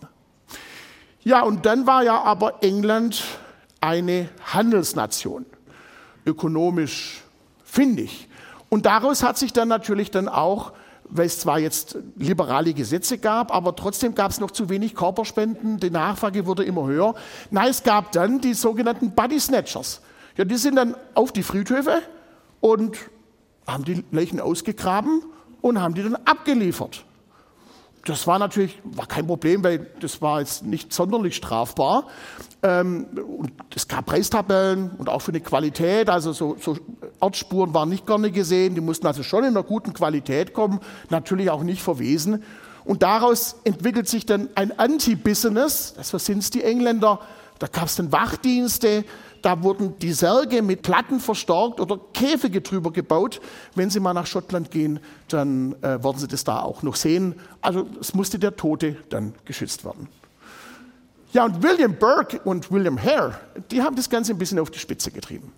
Ja, und dann war ja aber England eine Handelsnation, ökonomisch findig. Und daraus hat sich dann natürlich dann auch, weil es zwar jetzt liberale Gesetze gab, aber trotzdem gab es noch zu wenig Körperspenden, die Nachfrage wurde immer höher. Nein, es gab dann die sogenannten Body Snatchers. Ja, die sind dann auf die Friedhöfe und haben die Leichen ausgegraben und haben die dann abgeliefert. das war kein Problem, weil das war jetzt nicht sonderlich strafbar. Und es gab Preistabellen und auch für eine Qualität, also so Ortsspuren waren nicht gerne gesehen, die mussten also schon in einer guten Qualität kommen, natürlich auch nicht verwesen. Und daraus entwickelt sich dann ein Anti-Business, das sind es die Engländer, da gab es dann Wachdienste, da wurden die Särge mit Platten verstärkt oder Käfige drüber gebaut. Wenn Sie mal nach Schottland gehen, dann werden Sie das da auch noch sehen. Also es musste der Tote dann geschützt werden. Ja, und William Burke und William Hare, die haben das Ganze ein bisschen auf die Spitze getrieben.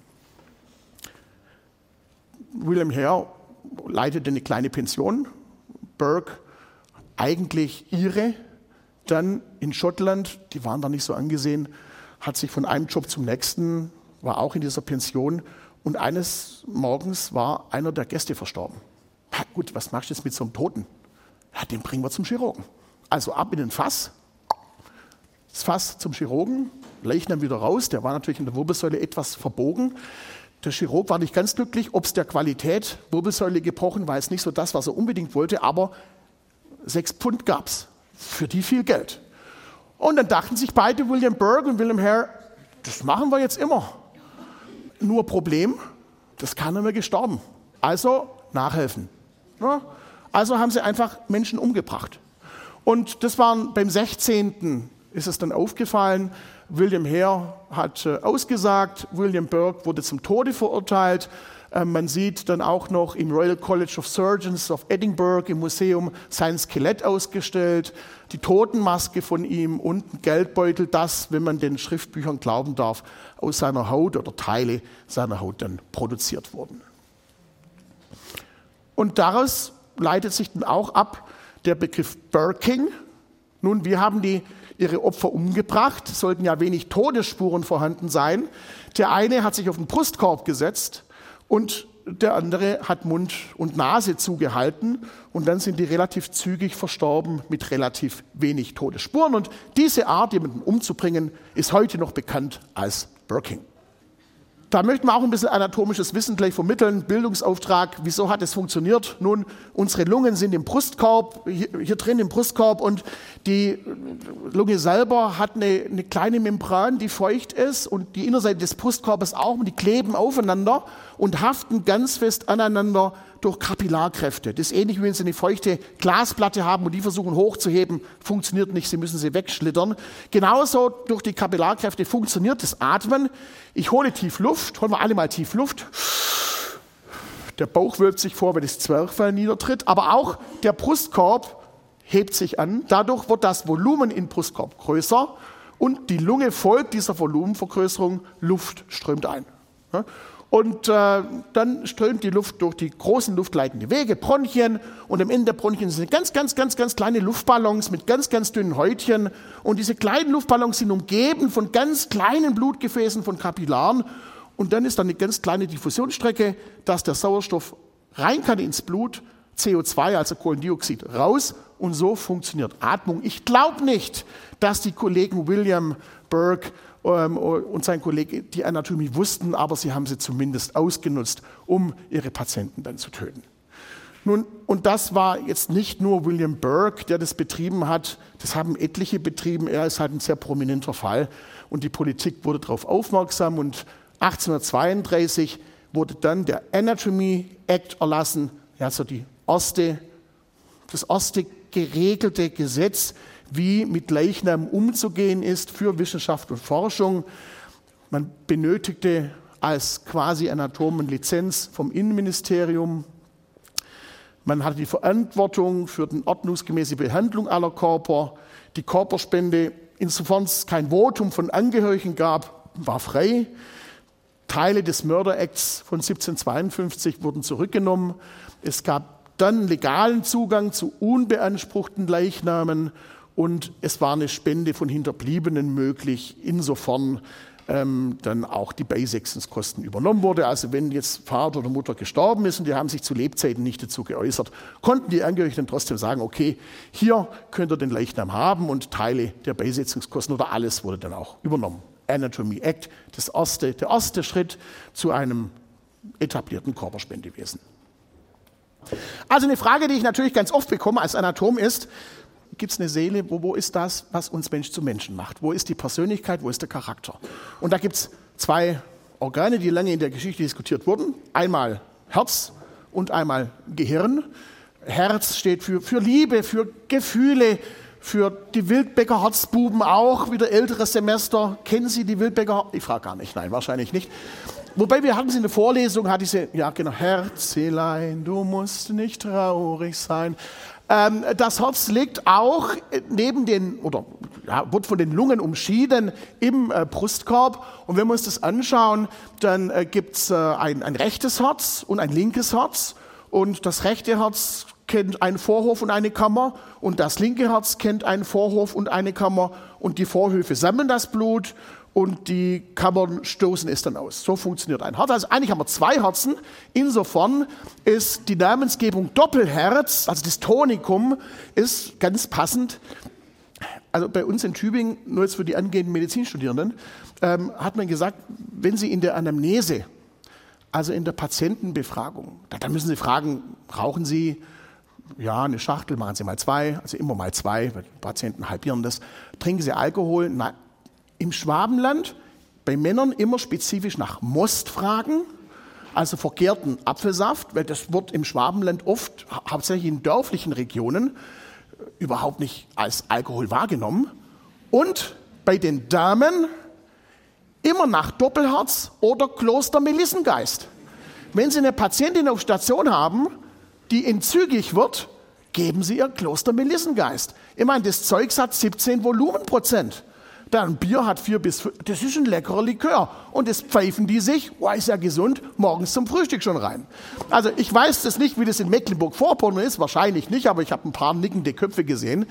William Hare leitete eine kleine Pension, Burke eigentlich Ire, dann in Schottland, die waren da nicht so angesehen, hat sich von einem Job zum nächsten, war auch in dieser Pension und eines Morgens war einer der Gäste verstorben. Ja, gut, was machst du jetzt mit so einem Toten? Ja, den bringen wir zum Chirurgen. Also ab in den Fass, das Fass zum Chirurgen, Leichnam wieder raus, der war natürlich in der Wirbelsäule etwas verbogen. Der Chirurg war nicht ganz glücklich, ob es der Qualität, Wirbelsäule gebrochen, war jetzt nicht so das, was er unbedingt wollte, aber 6 Pfund gab es, für die viel Geld. Und dann dachten sich beide, William Burke und William Hare, das machen wir jetzt immer. Nur Problem, das ist keiner mehr gestorben. Also nachhelfen. Ja? Also haben sie einfach Menschen umgebracht. Und das waren beim 16. ist es dann aufgefallen, William Hare hat ausgesagt, William Burke wurde zum Tode verurteilt. Man sieht dann auch noch im Royal College of Surgeons of Edinburgh im Museum sein Skelett ausgestellt, die Totenmaske von ihm und ein Geldbeutel, das, wenn man den Schriftbüchern glauben darf, aus seiner Haut oder Teile seiner Haut dann produziert wurden. Und daraus leitet sich dann auch ab der Begriff Burking. Nun, wie haben die ihre Opfer umgebracht? Es sollten ja wenig Todesspuren vorhanden sein. Der eine hat sich auf den Brustkorb gesetzt und der andere hat Mund und Nase zugehalten und dann sind die relativ zügig verstorben mit relativ wenig Todesspuren. Und diese Art, jemanden umzubringen, ist heute noch bekannt als Burking. Da möchten wir auch ein bisschen anatomisches Wissen gleich vermitteln, Bildungsauftrag. Wieso hat es funktioniert? Nun, unsere Lungen sind im Brustkorb, hier drin im Brustkorb und die Lunge selber hat eine kleine Membran, die feucht ist und die Innenseite des Brustkorbes auch und die kleben aufeinander und haften ganz fest aneinander durch Kapillarkräfte. Das ist ähnlich, wie wenn Sie eine feuchte Glasplatte haben und die versuchen hochzuheben, funktioniert nicht, Sie müssen sie wegschlittern. Genauso durch die Kapillarkräfte funktioniert das Atmen. Ich hole tief Luft, holen wir alle mal tief Luft. Der Bauch wölbt sich vor, wenn das Zwerchfell niedertritt, aber auch der Brustkorb hebt sich an. Dadurch wird das Volumen im Brustkorb größer und die Lunge folgt dieser Volumenvergrößerung, Luft strömt ein. Und dann strömt die Luft durch die großen luftleitenden Wege, Bronchien, und am Ende der Bronchien sind ganz kleine Luftballons mit ganz dünnen Häutchen. Und diese kleinen Luftballons sind umgeben von ganz kleinen Blutgefäßen, von Kapillaren. Und dann ist da eine ganz kleine Diffusionsstrecke, dass der Sauerstoff rein kann ins Blut, CO2, also Kohlendioxid, raus. Und so funktioniert Atmung. Ich glaube nicht, dass die Kollegen William Burke und sein Kollege die Anatomie wussten, aber sie haben sie zumindest ausgenutzt, um ihre Patienten dann zu töten. Nun, und das war jetzt nicht nur William Burke, der das betrieben hat, das haben etliche betrieben, er ist halt ein sehr prominenter Fall und die Politik wurde darauf aufmerksam und 1832 wurde dann der Anatomy Act erlassen, also das erste geregelte Gesetz, wie mit Leichnam umzugehen ist für Wissenschaft und Forschung. Man benötigte als Quasi-Anatom eine Lizenz vom Innenministerium. Man hatte die Verantwortung für die ordnungsgemäße Behandlung aller Körper. Die Körperspende, insofern es kein Votum von Angehörigen gab, war frei. Teile des Murder Acts von 1752 wurden zurückgenommen. Es gab dann legalen Zugang zu unbeanspruchten Leichnamen. Und es war eine Spende von Hinterbliebenen möglich, insofern dann auch die Beisetzungskosten übernommen wurde. Also wenn jetzt Vater oder Mutter gestorben ist und die haben sich zu Lebzeiten nicht dazu geäußert, konnten die Angehörigen dann trotzdem sagen, okay, hier könnt ihr den Leichnam haben und Teile der Beisetzungskosten oder alles wurde dann auch übernommen. Anatomy Act, der erste Schritt zu einem etablierten Körperspendewesen. Also eine Frage, die ich natürlich ganz oft bekomme als Anatom ist, gibt es eine Seele, wo ist das, was uns Mensch zu Menschen macht? Wo ist die Persönlichkeit, wo ist der Charakter? Und da gibt es 2 Organe, die lange in der Geschichte diskutiert wurden. Einmal Herz und einmal Gehirn. Herz steht für Liebe, für Gefühle, für die Wildbecker Herzbuben auch, wieder älteres Semester. Kennen Sie die Wildbecker? Ich frage gar nicht, nein, wahrscheinlich nicht. Wobei wir hatten sie in der Vorlesung, hat diese, ja genau, Herzelein, du musst nicht traurig sein. Das Herz liegt auch neben den, oder ja, wird von den Lungen umschieden im Brustkorb. Und wenn wir uns das anschauen, dann gibt es ein rechtes Herz und ein linkes Herz. Und das rechte Herz kennt einen Vorhof und eine Kammer. Und das linke Herz kennt einen Vorhof und eine Kammer. Und die Vorhöfe sammeln das Blut und die Kammern stoßen es dann aus. So funktioniert ein Herz. Also eigentlich haben wir 2 Herzen. Insofern ist die Namensgebung Doppelherz, also das Tonikum, ist ganz passend. Also bei uns in Tübingen, nur jetzt für die angehenden Medizinstudierenden, hat man gesagt, wenn Sie in der Anamnese, also in der Patientenbefragung, da müssen Sie fragen, rauchen Sie? Ja, eine Schachtel, machen Sie mal 2, also immer mal 2, weil die Patienten halbieren das. Trinken Sie Alkohol? Nein. Im Schwabenland bei Männern immer spezifisch nach Most fragen, also vergärten Apfelsaft, weil das wird im Schwabenland oft, hauptsächlich in dörflichen Regionen, überhaupt nicht als Alkohol wahrgenommen. Und bei den Damen immer nach Doppelherz oder Kloster-Melissengeist. Wenn Sie eine Patientin auf Station haben, die entzügig wird, geben Sie ihr Kloster-Melissengeist. Ich meine, das Zeug hat 17 Volumenprozent. Ein Bier hat 4 bis 5, das ist ein leckerer Likör. Und das pfeifen die sich, ist ja gesund, morgens zum Frühstück schon rein. Also ich weiß das nicht, wie das in Mecklenburg-Vorpommern ist, wahrscheinlich nicht, aber ich habe ein paar nickende Köpfe gesehen.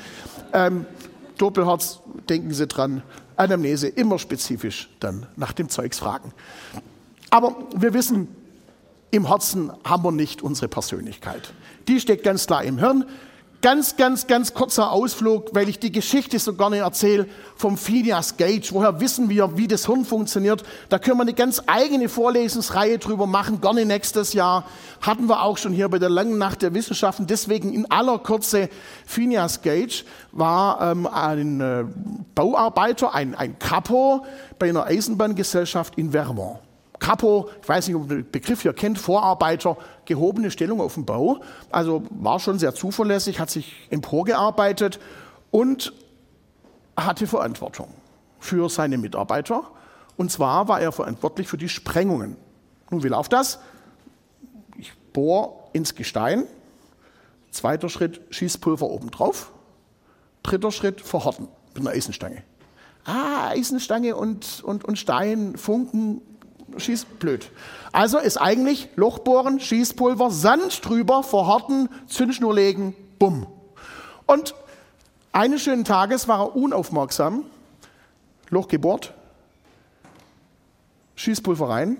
Doppelherz, denken Sie dran, Anamnese, immer spezifisch dann nach dem Zeugs fragen. Aber wir wissen, im Herzen haben wir nicht unsere Persönlichkeit. Die steckt ganz klar im Hirn. Ganz kurzer Ausflug, weil ich die Geschichte so gerne erzähle vom Phineas Gage. Woher wissen wir, wie das Hirn funktioniert? Da können wir eine ganz eigene Vorlesungsreihe drüber machen, gerne nächstes Jahr. Hatten wir auch schon hier bei der Langen Nacht der Wissenschaften. Deswegen in aller Kürze, Phineas Gage war ein Bauarbeiter, ein Capo bei einer Eisenbahngesellschaft in Vermont. Capo, ich weiß nicht, ob ihr den Begriff hier kennt, Vorarbeiter, gehobene Stellung auf dem Bau. Also war schon sehr zuverlässig, hat sich emporgearbeitet und hatte Verantwortung für seine Mitarbeiter. Und zwar war er verantwortlich für die Sprengungen. Nun, wie läuft das? Ich bohre ins Gestein. 2. Schritt, Schießpulver oben drauf. 3. Schritt, verhorten mit einer Eisenstange. Eisenstange und Stein, Funken, blöd. Also ist eigentlich Loch bohren, Schießpulver, Sand drüber, verhorten, Zündschnur legen, bumm. Und eines schönen Tages war er unaufmerksam, Loch gebohrt, Schießpulver rein,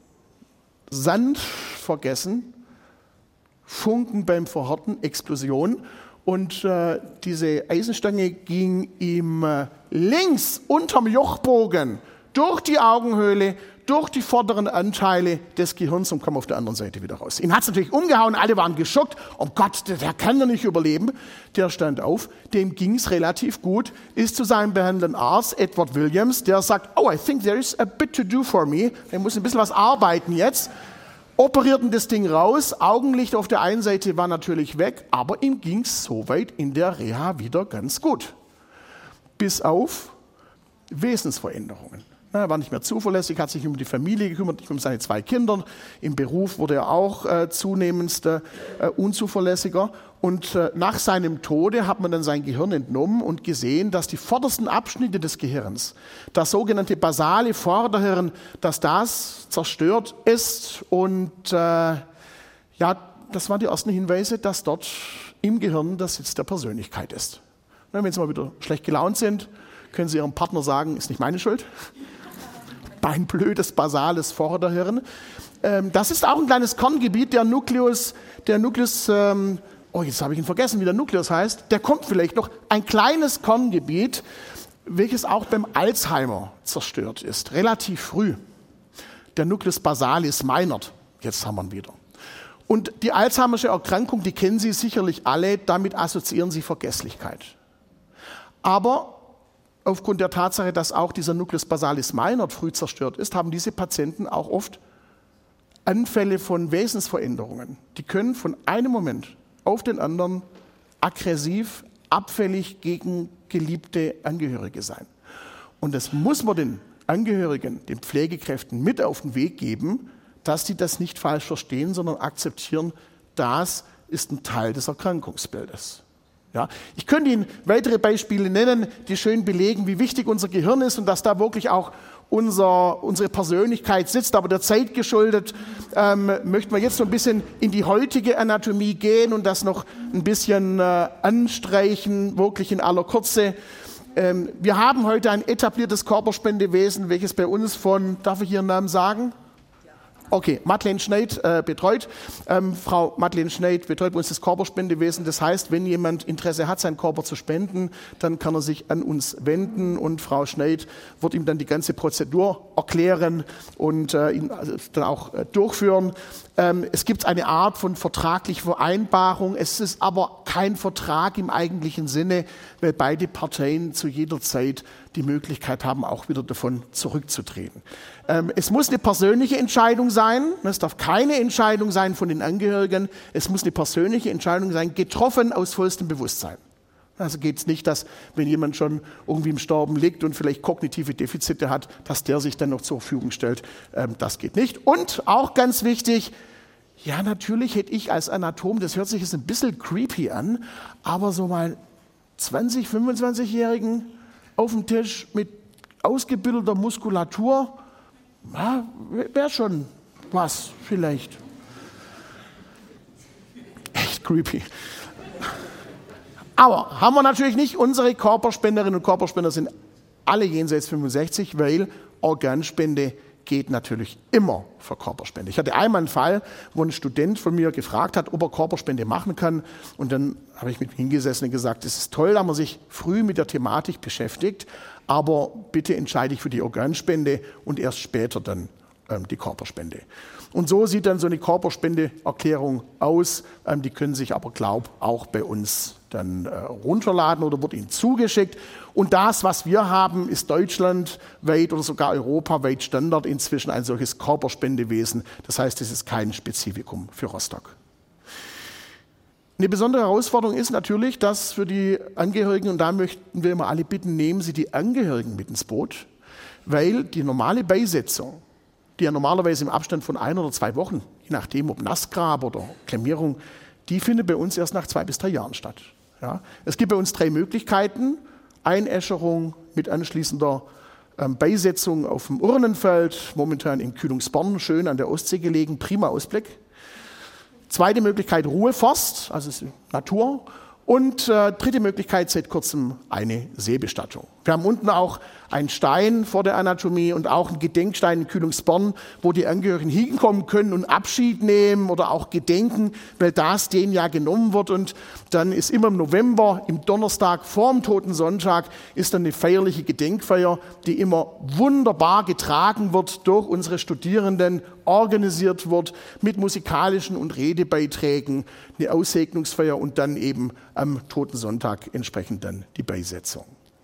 Sand vergessen, Funken beim Verhorten, Explosion. Und diese Eisenstange ging ihm links unterm Jochbogen durch die Augenhöhle, durch die vorderen Anteile des Gehirns und kam auf der anderen Seite wieder raus. Ihn hat es natürlich umgehauen, alle waren geschockt. Oh Gott, der kann ja nicht überleben. Der stand auf, dem ging es relativ gut, ist zu seinem behandelnden Arzt, Edward Williams, der sagt, I think there is a bit to do for me. Er muss ein bisschen was arbeiten jetzt. Operierten das Ding raus, Augenlicht auf der einen Seite war natürlich weg, aber ihm ging es soweit in der Reha wieder ganz gut. Bis auf Wesensveränderungen. Er war nicht mehr zuverlässig, hat sich um die Familie gekümmert, um seine 2 Kinder. Im Beruf wurde er auch zunehmend unzuverlässiger. Und nach seinem Tode hat man dann sein Gehirn entnommen und gesehen, dass die vordersten Abschnitte des Gehirns, das sogenannte basale Vorderhirn, dass das zerstört ist. Und das waren die ersten Hinweise, dass dort im Gehirn der Sitz der Persönlichkeit ist. Wenn Sie mal wieder schlecht gelaunt sind, können Sie Ihrem Partner sagen, ist nicht meine Schuld. Ein blödes, basales Vorderhirn. Das ist auch ein kleines Kerngebiet, der Nucleus, jetzt habe ich ihn vergessen, wie der Nucleus heißt. Der kommt vielleicht noch. Ein kleines Kerngebiet, welches auch beim Alzheimer zerstört ist, relativ früh. Der Nucleus basalis meinert. Jetzt haben wir ihn wieder. Und die Alzheimersche Erkrankung, die kennen Sie sicherlich alle, damit assoziieren Sie Vergesslichkeit. Aber aufgrund der Tatsache, dass auch dieser Nucleus basalis minor früh zerstört ist, haben diese Patienten auch oft Anfälle von Wesensveränderungen. Die können von einem Moment auf den anderen aggressiv, abfällig gegen geliebte Angehörige sein. Und das muss man den Angehörigen, den Pflegekräften mit auf den Weg geben, dass die das nicht falsch verstehen, sondern akzeptieren, das ist ein Teil des Erkrankungsbildes. Ja, ich könnte Ihnen weitere Beispiele nennen, die schön belegen, wie wichtig unser Gehirn ist und dass da wirklich auch unsere Persönlichkeit sitzt. Aber der Zeit geschuldet möchten wir jetzt so ein bisschen in die heutige Anatomie gehen und das noch ein bisschen anstreichen, wirklich in aller Kürze. Wir haben heute ein etabliertes Körperspendewesen, welches bei uns von, darf ich Ihren Namen sagen? Okay, Madeleine Schneid betreut. Frau Madeleine Schneid betreut bei uns das Körperspendewesen. Das heißt, wenn jemand Interesse hat, seinen Körper zu spenden, dann kann er sich an uns wenden und Frau Schneid wird ihm dann die ganze Prozedur erklären und ihn dann auch durchführen. Es gibt eine Art von vertraglicher Vereinbarung. Es ist aber kein Vertrag im eigentlichen Sinne, weil beide Parteien zu jeder Zeit die Möglichkeit haben, auch wieder davon zurückzutreten. Es muss eine persönliche Entscheidung sein. Es darf keine Entscheidung sein von den Angehörigen. Es muss eine persönliche Entscheidung sein, getroffen aus vollstem Bewusstsein. Also geht es nicht, dass, wenn jemand schon irgendwie im Sterben liegt und vielleicht kognitive Defizite hat, dass der sich dann noch zur Verfügung stellt. Das geht nicht. Und auch ganz wichtig, ja, natürlich hätte ich als Anatom, das hört sich jetzt ein bisschen creepy an, aber so mal 20-, 25-Jährigen auf dem Tisch mit ausgebildeter Muskulatur, ja, wäre schon was vielleicht. Echt creepy. Aber haben wir natürlich nicht. Unsere Körperspenderinnen und Körperspender sind alle jenseits 65, weil Organspende geht natürlich immer für Körperspende. Ich hatte einmal einen Fall, wo ein Student von mir gefragt hat, ob er Körperspende machen kann. Und dann habe ich mit ihm hingesessen und gesagt, es ist toll, dass man sich früh mit der Thematik beschäftigt, aber bitte entscheide ich für die Organspende und erst später dann die Körperspende. Und so sieht dann so eine Körperspendeerklärung aus. Die können sich aber, auch bei uns dann runterladen oder wird Ihnen zugeschickt. Und das, was wir haben, ist deutschlandweit oder sogar europaweit Standard inzwischen ein solches Körperspendewesen. Das heißt, es ist kein Spezifikum für Rostock. Eine besondere Herausforderung ist natürlich, dass für die Angehörigen, und da möchten wir immer alle bitten, nehmen Sie die Angehörigen mit ins Boot, weil die normale Beisetzung, die ja normalerweise im Abstand von 1 oder 2 Wochen, je nachdem ob Nassgrab oder Kremierung, die findet bei uns erst nach 2 bis 3 Jahren statt. Ja? Es gibt bei uns 3 Möglichkeiten. Einäscherung mit anschließender Beisetzung auf dem Urnenfeld, momentan in Kühlungsborn, schön an der Ostsee gelegen, prima Ausblick. Zweite Möglichkeit Ruheforst, also Natur. Und dritte Möglichkeit seit kurzem eine Seebestattung. Wir haben unten auch einen Stein vor der Anatomie und auch einen Gedenkstein in Kühlungsborn, wo die Angehörigen hinkommen können und Abschied nehmen oder auch gedenken, weil das denen ja genommen wird. Und dann ist immer im November, im Donnerstag vor dem Toten Sonntag, ist dann eine feierliche Gedenkfeier, die immer wunderbar getragen wird durch unsere Studierenden, organisiert wird mit musikalischen und Redebeiträgen, eine Aussegnungsfeier und dann eben am Toten Sonntag entsprechend dann die Beisetzung.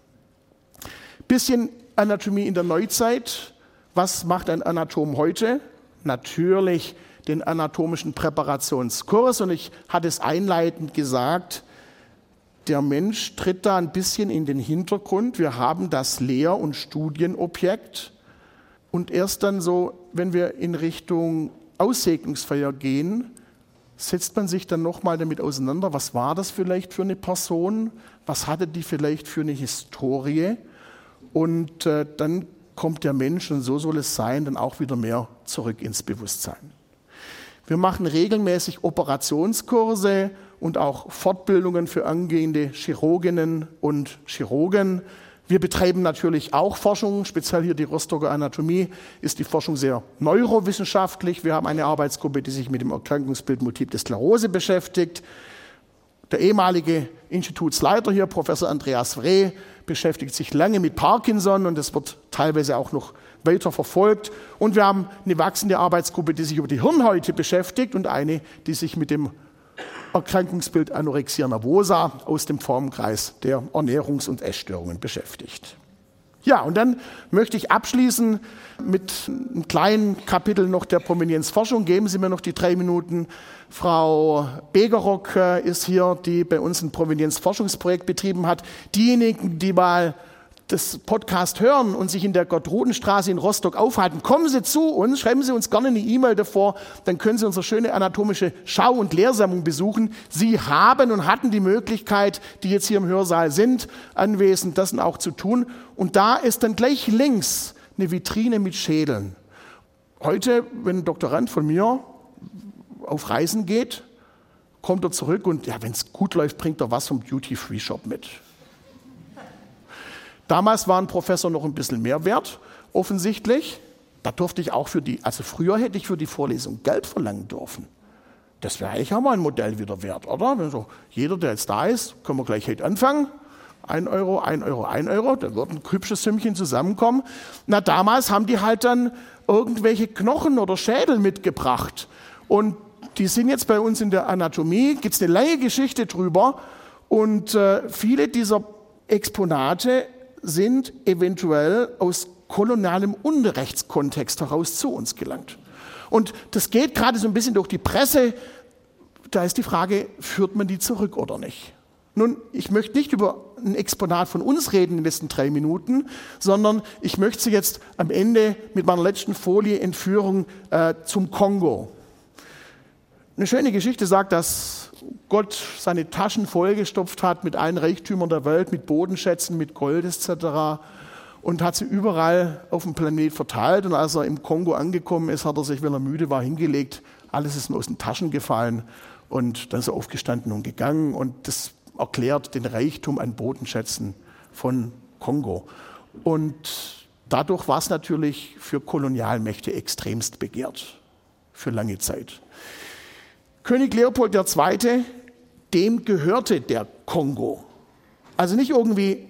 Bisschen Anatomie in der Neuzeit. Was macht ein Anatom heute? Natürlich den anatomischen Präparationskurs. Und ich hatte es einleitend gesagt, der Mensch tritt da ein bisschen in den Hintergrund. Wir haben das Lehr- und Studienobjekt. Und erst dann so, wenn wir in Richtung Aussegnungsfeier gehen, setzt man sich dann nochmal damit auseinander, was war das vielleicht für eine Person? Was hatte die vielleicht für eine Historie? Und dann kommt der Mensch, und so soll es sein, dann auch wieder mehr zurück ins Bewusstsein. Wir machen regelmäßig Operationskurse und auch Fortbildungen für angehende Chirurginnen und Chirurgen. Wir betreiben natürlich auch Forschung, speziell hier die Rostocker Anatomie ist die Forschung sehr neurowissenschaftlich. Wir haben eine Arbeitsgruppe, die sich mit dem Erkrankungsbild Multiple Sklerose beschäftigt. Der ehemalige Institutsleiter hier, Professor Andreas Wreh, beschäftigt sich lange mit Parkinson und das wird teilweise auch noch weiter verfolgt. Und wir haben eine wachsende Arbeitsgruppe, die sich über die Hirnhäute beschäftigt und eine, die sich mit dem Erkrankungsbild Anorexia nervosa aus dem Formenkreis der Ernährungs- und Essstörungen beschäftigt. Ja, und dann möchte ich abschließen mit einem kleinen Kapitel noch der Provenienzforschung. Geben Sie mir noch die 3 Minuten. Frau Begerock ist hier, die bei uns ein Provenienzforschungsprojekt betrieben hat. Diejenigen, die mal das Podcast hören und sich in der Gertrudenstraße in Rostock aufhalten, kommen Sie zu uns, schreiben Sie uns gerne eine E-Mail davor, dann können Sie unsere schöne anatomische Schau- und Lehrsammlung besuchen. Sie haben und hatten die Möglichkeit, die jetzt hier im Hörsaal sind, anwesend, das auch zu tun. Und da ist dann gleich links eine Vitrine mit Schädeln. Heute, wenn ein Doktorand von mir auf Reisen geht, kommt er zurück und ja, wenn es gut läuft, bringt er was vom Duty-Free-Shop mit. Damals war ein Professor noch ein bisschen mehr wert, offensichtlich. Da durfte ich auch früher hätte ich für die Vorlesung Geld verlangen dürfen. Das wäre eigentlich auch mal ein Modell wieder wert, oder? Also jeder, der jetzt da ist, können wir gleich heute anfangen. 1 Euro, 1 Euro, 1 Euro, da wird ein hübsches Sümmchen zusammenkommen. Na, damals haben die halt dann irgendwelche Knochen oder Schädel mitgebracht. Und die sind jetzt bei uns in der Anatomie, gibt es eine lange Geschichte drüber. Und viele dieser Exponate sind eventuell aus kolonialem Unrechtskontext heraus zu uns gelangt. Und das geht gerade so ein bisschen durch die Presse. Da ist die Frage, führt man die zurück oder nicht? Nun, ich möchte nicht über ein Exponat von uns reden in den letzten 3 Minuten, sondern ich möchte Sie jetzt am Ende mit meiner letzten Folie entführen zum Kongo. Eine schöne Geschichte sagt, dass Gott seine Taschen vollgestopft hat mit allen Reichtümern der Welt, mit Bodenschätzen, mit Gold etc. und hat sie überall auf dem Planet verteilt. Und als er im Kongo angekommen ist, hat er sich, weil er müde war, hingelegt. Alles ist ihm aus den Taschen gefallen und dann ist er aufgestanden und gegangen. Und das erklärt den Reichtum an Bodenschätzen von Kongo. Und dadurch war es natürlich für Kolonialmächte extremst begehrt, für lange Zeit. König Leopold II., dem gehörte der Kongo. Also nicht irgendwie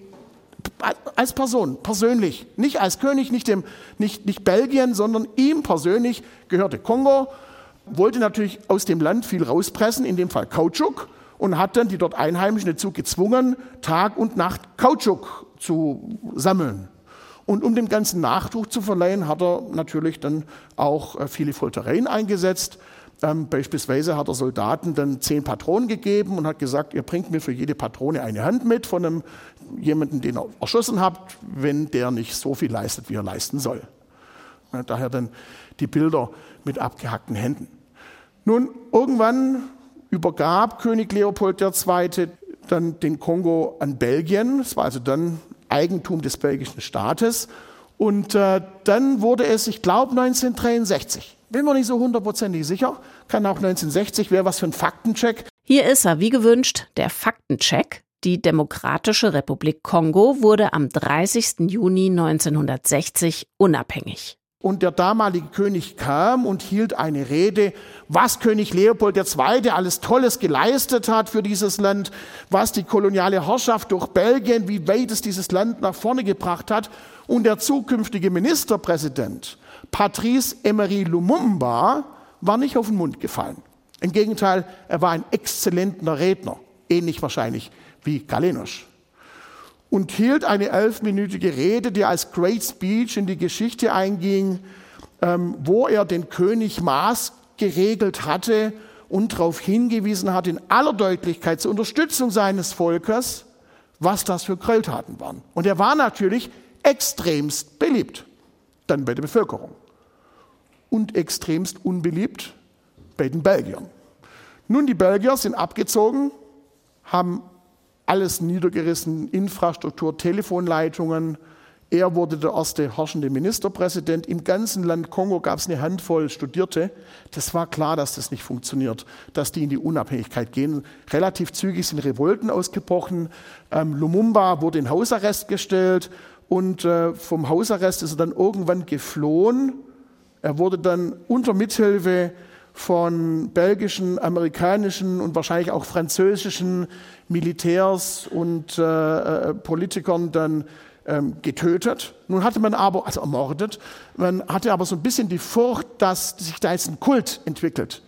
als Person, persönlich. Nicht als König, nicht Belgien, sondern ihm persönlich gehörte Kongo. Wollte natürlich aus dem Land viel rauspressen, in dem Fall Kautschuk, und hat dann die dort Einheimischen dazu gezwungen, Tag und Nacht Kautschuk zu sammeln. Und um dem Ganzen Nachdruck zu verleihen, hat er natürlich dann auch viele Foltereien eingesetzt. Beispielsweise hat er Soldaten dann 10 Patronen gegeben und hat gesagt, ihr bringt mir für jede Patrone eine Hand mit von jemandem, den ihr erschossen habt, wenn der nicht so viel leistet, wie er leisten soll. Daher dann die Bilder mit abgehackten Händen. Nun, irgendwann übergab König Leopold II. Dann den Kongo an Belgien. Es war also dann Eigentum des belgischen Staates. Und dann wurde es, ich glaube, 1963. Bin mir nicht so 100% sicher. Kann auch 1960, wäre was für ein Faktencheck. Hier ist er, wie gewünscht, der Faktencheck. Die Demokratische Republik Kongo wurde am 30. Juni 1960 unabhängig. Und der damalige König kam und hielt eine Rede, was König Leopold II. Alles Tolles geleistet hat für dieses Land, was die koloniale Herrschaft durch Belgien, wie weit es dieses Land nach vorne gebracht hat. Und der zukünftige Ministerpräsident, Patrice Emery Lumumba, war nicht auf den Mund gefallen. Im Gegenteil, er war ein exzellenter Redner, ähnlich wahrscheinlich wie Galenosch. Und hielt eine 11-minütige Rede, die als Great Speech in die Geschichte einging, wo er den König maßgeregelt hatte und darauf hingewiesen hat, in aller Deutlichkeit zur Unterstützung seines Volkes, was das für Gräueltaten waren. Und er war natürlich extremst beliebt, dann bei der Bevölkerung. Und extremst unbeliebt bei den Belgiern. Nun, die Belgier sind abgezogen, haben alles niedergerissen, Infrastruktur, Telefonleitungen. Er wurde der erste herrschende Ministerpräsident. Im ganzen Land Kongo gab es eine Handvoll Studierte. Das war klar, dass das nicht funktioniert, dass die in die Unabhängigkeit gehen. Relativ zügig sind Revolten ausgebrochen. Lumumba wurde in Hausarrest gestellt und vom Hausarrest ist er dann irgendwann geflohen. Er wurde dann unter Mithilfe von belgischen, amerikanischen und wahrscheinlich auch französischen Militärs und Politikern dann getötet. Nun hatte man aber, also ermordet, man hatte aber so ein bisschen die Furcht, dass sich da jetzt ein Kult entwickelt.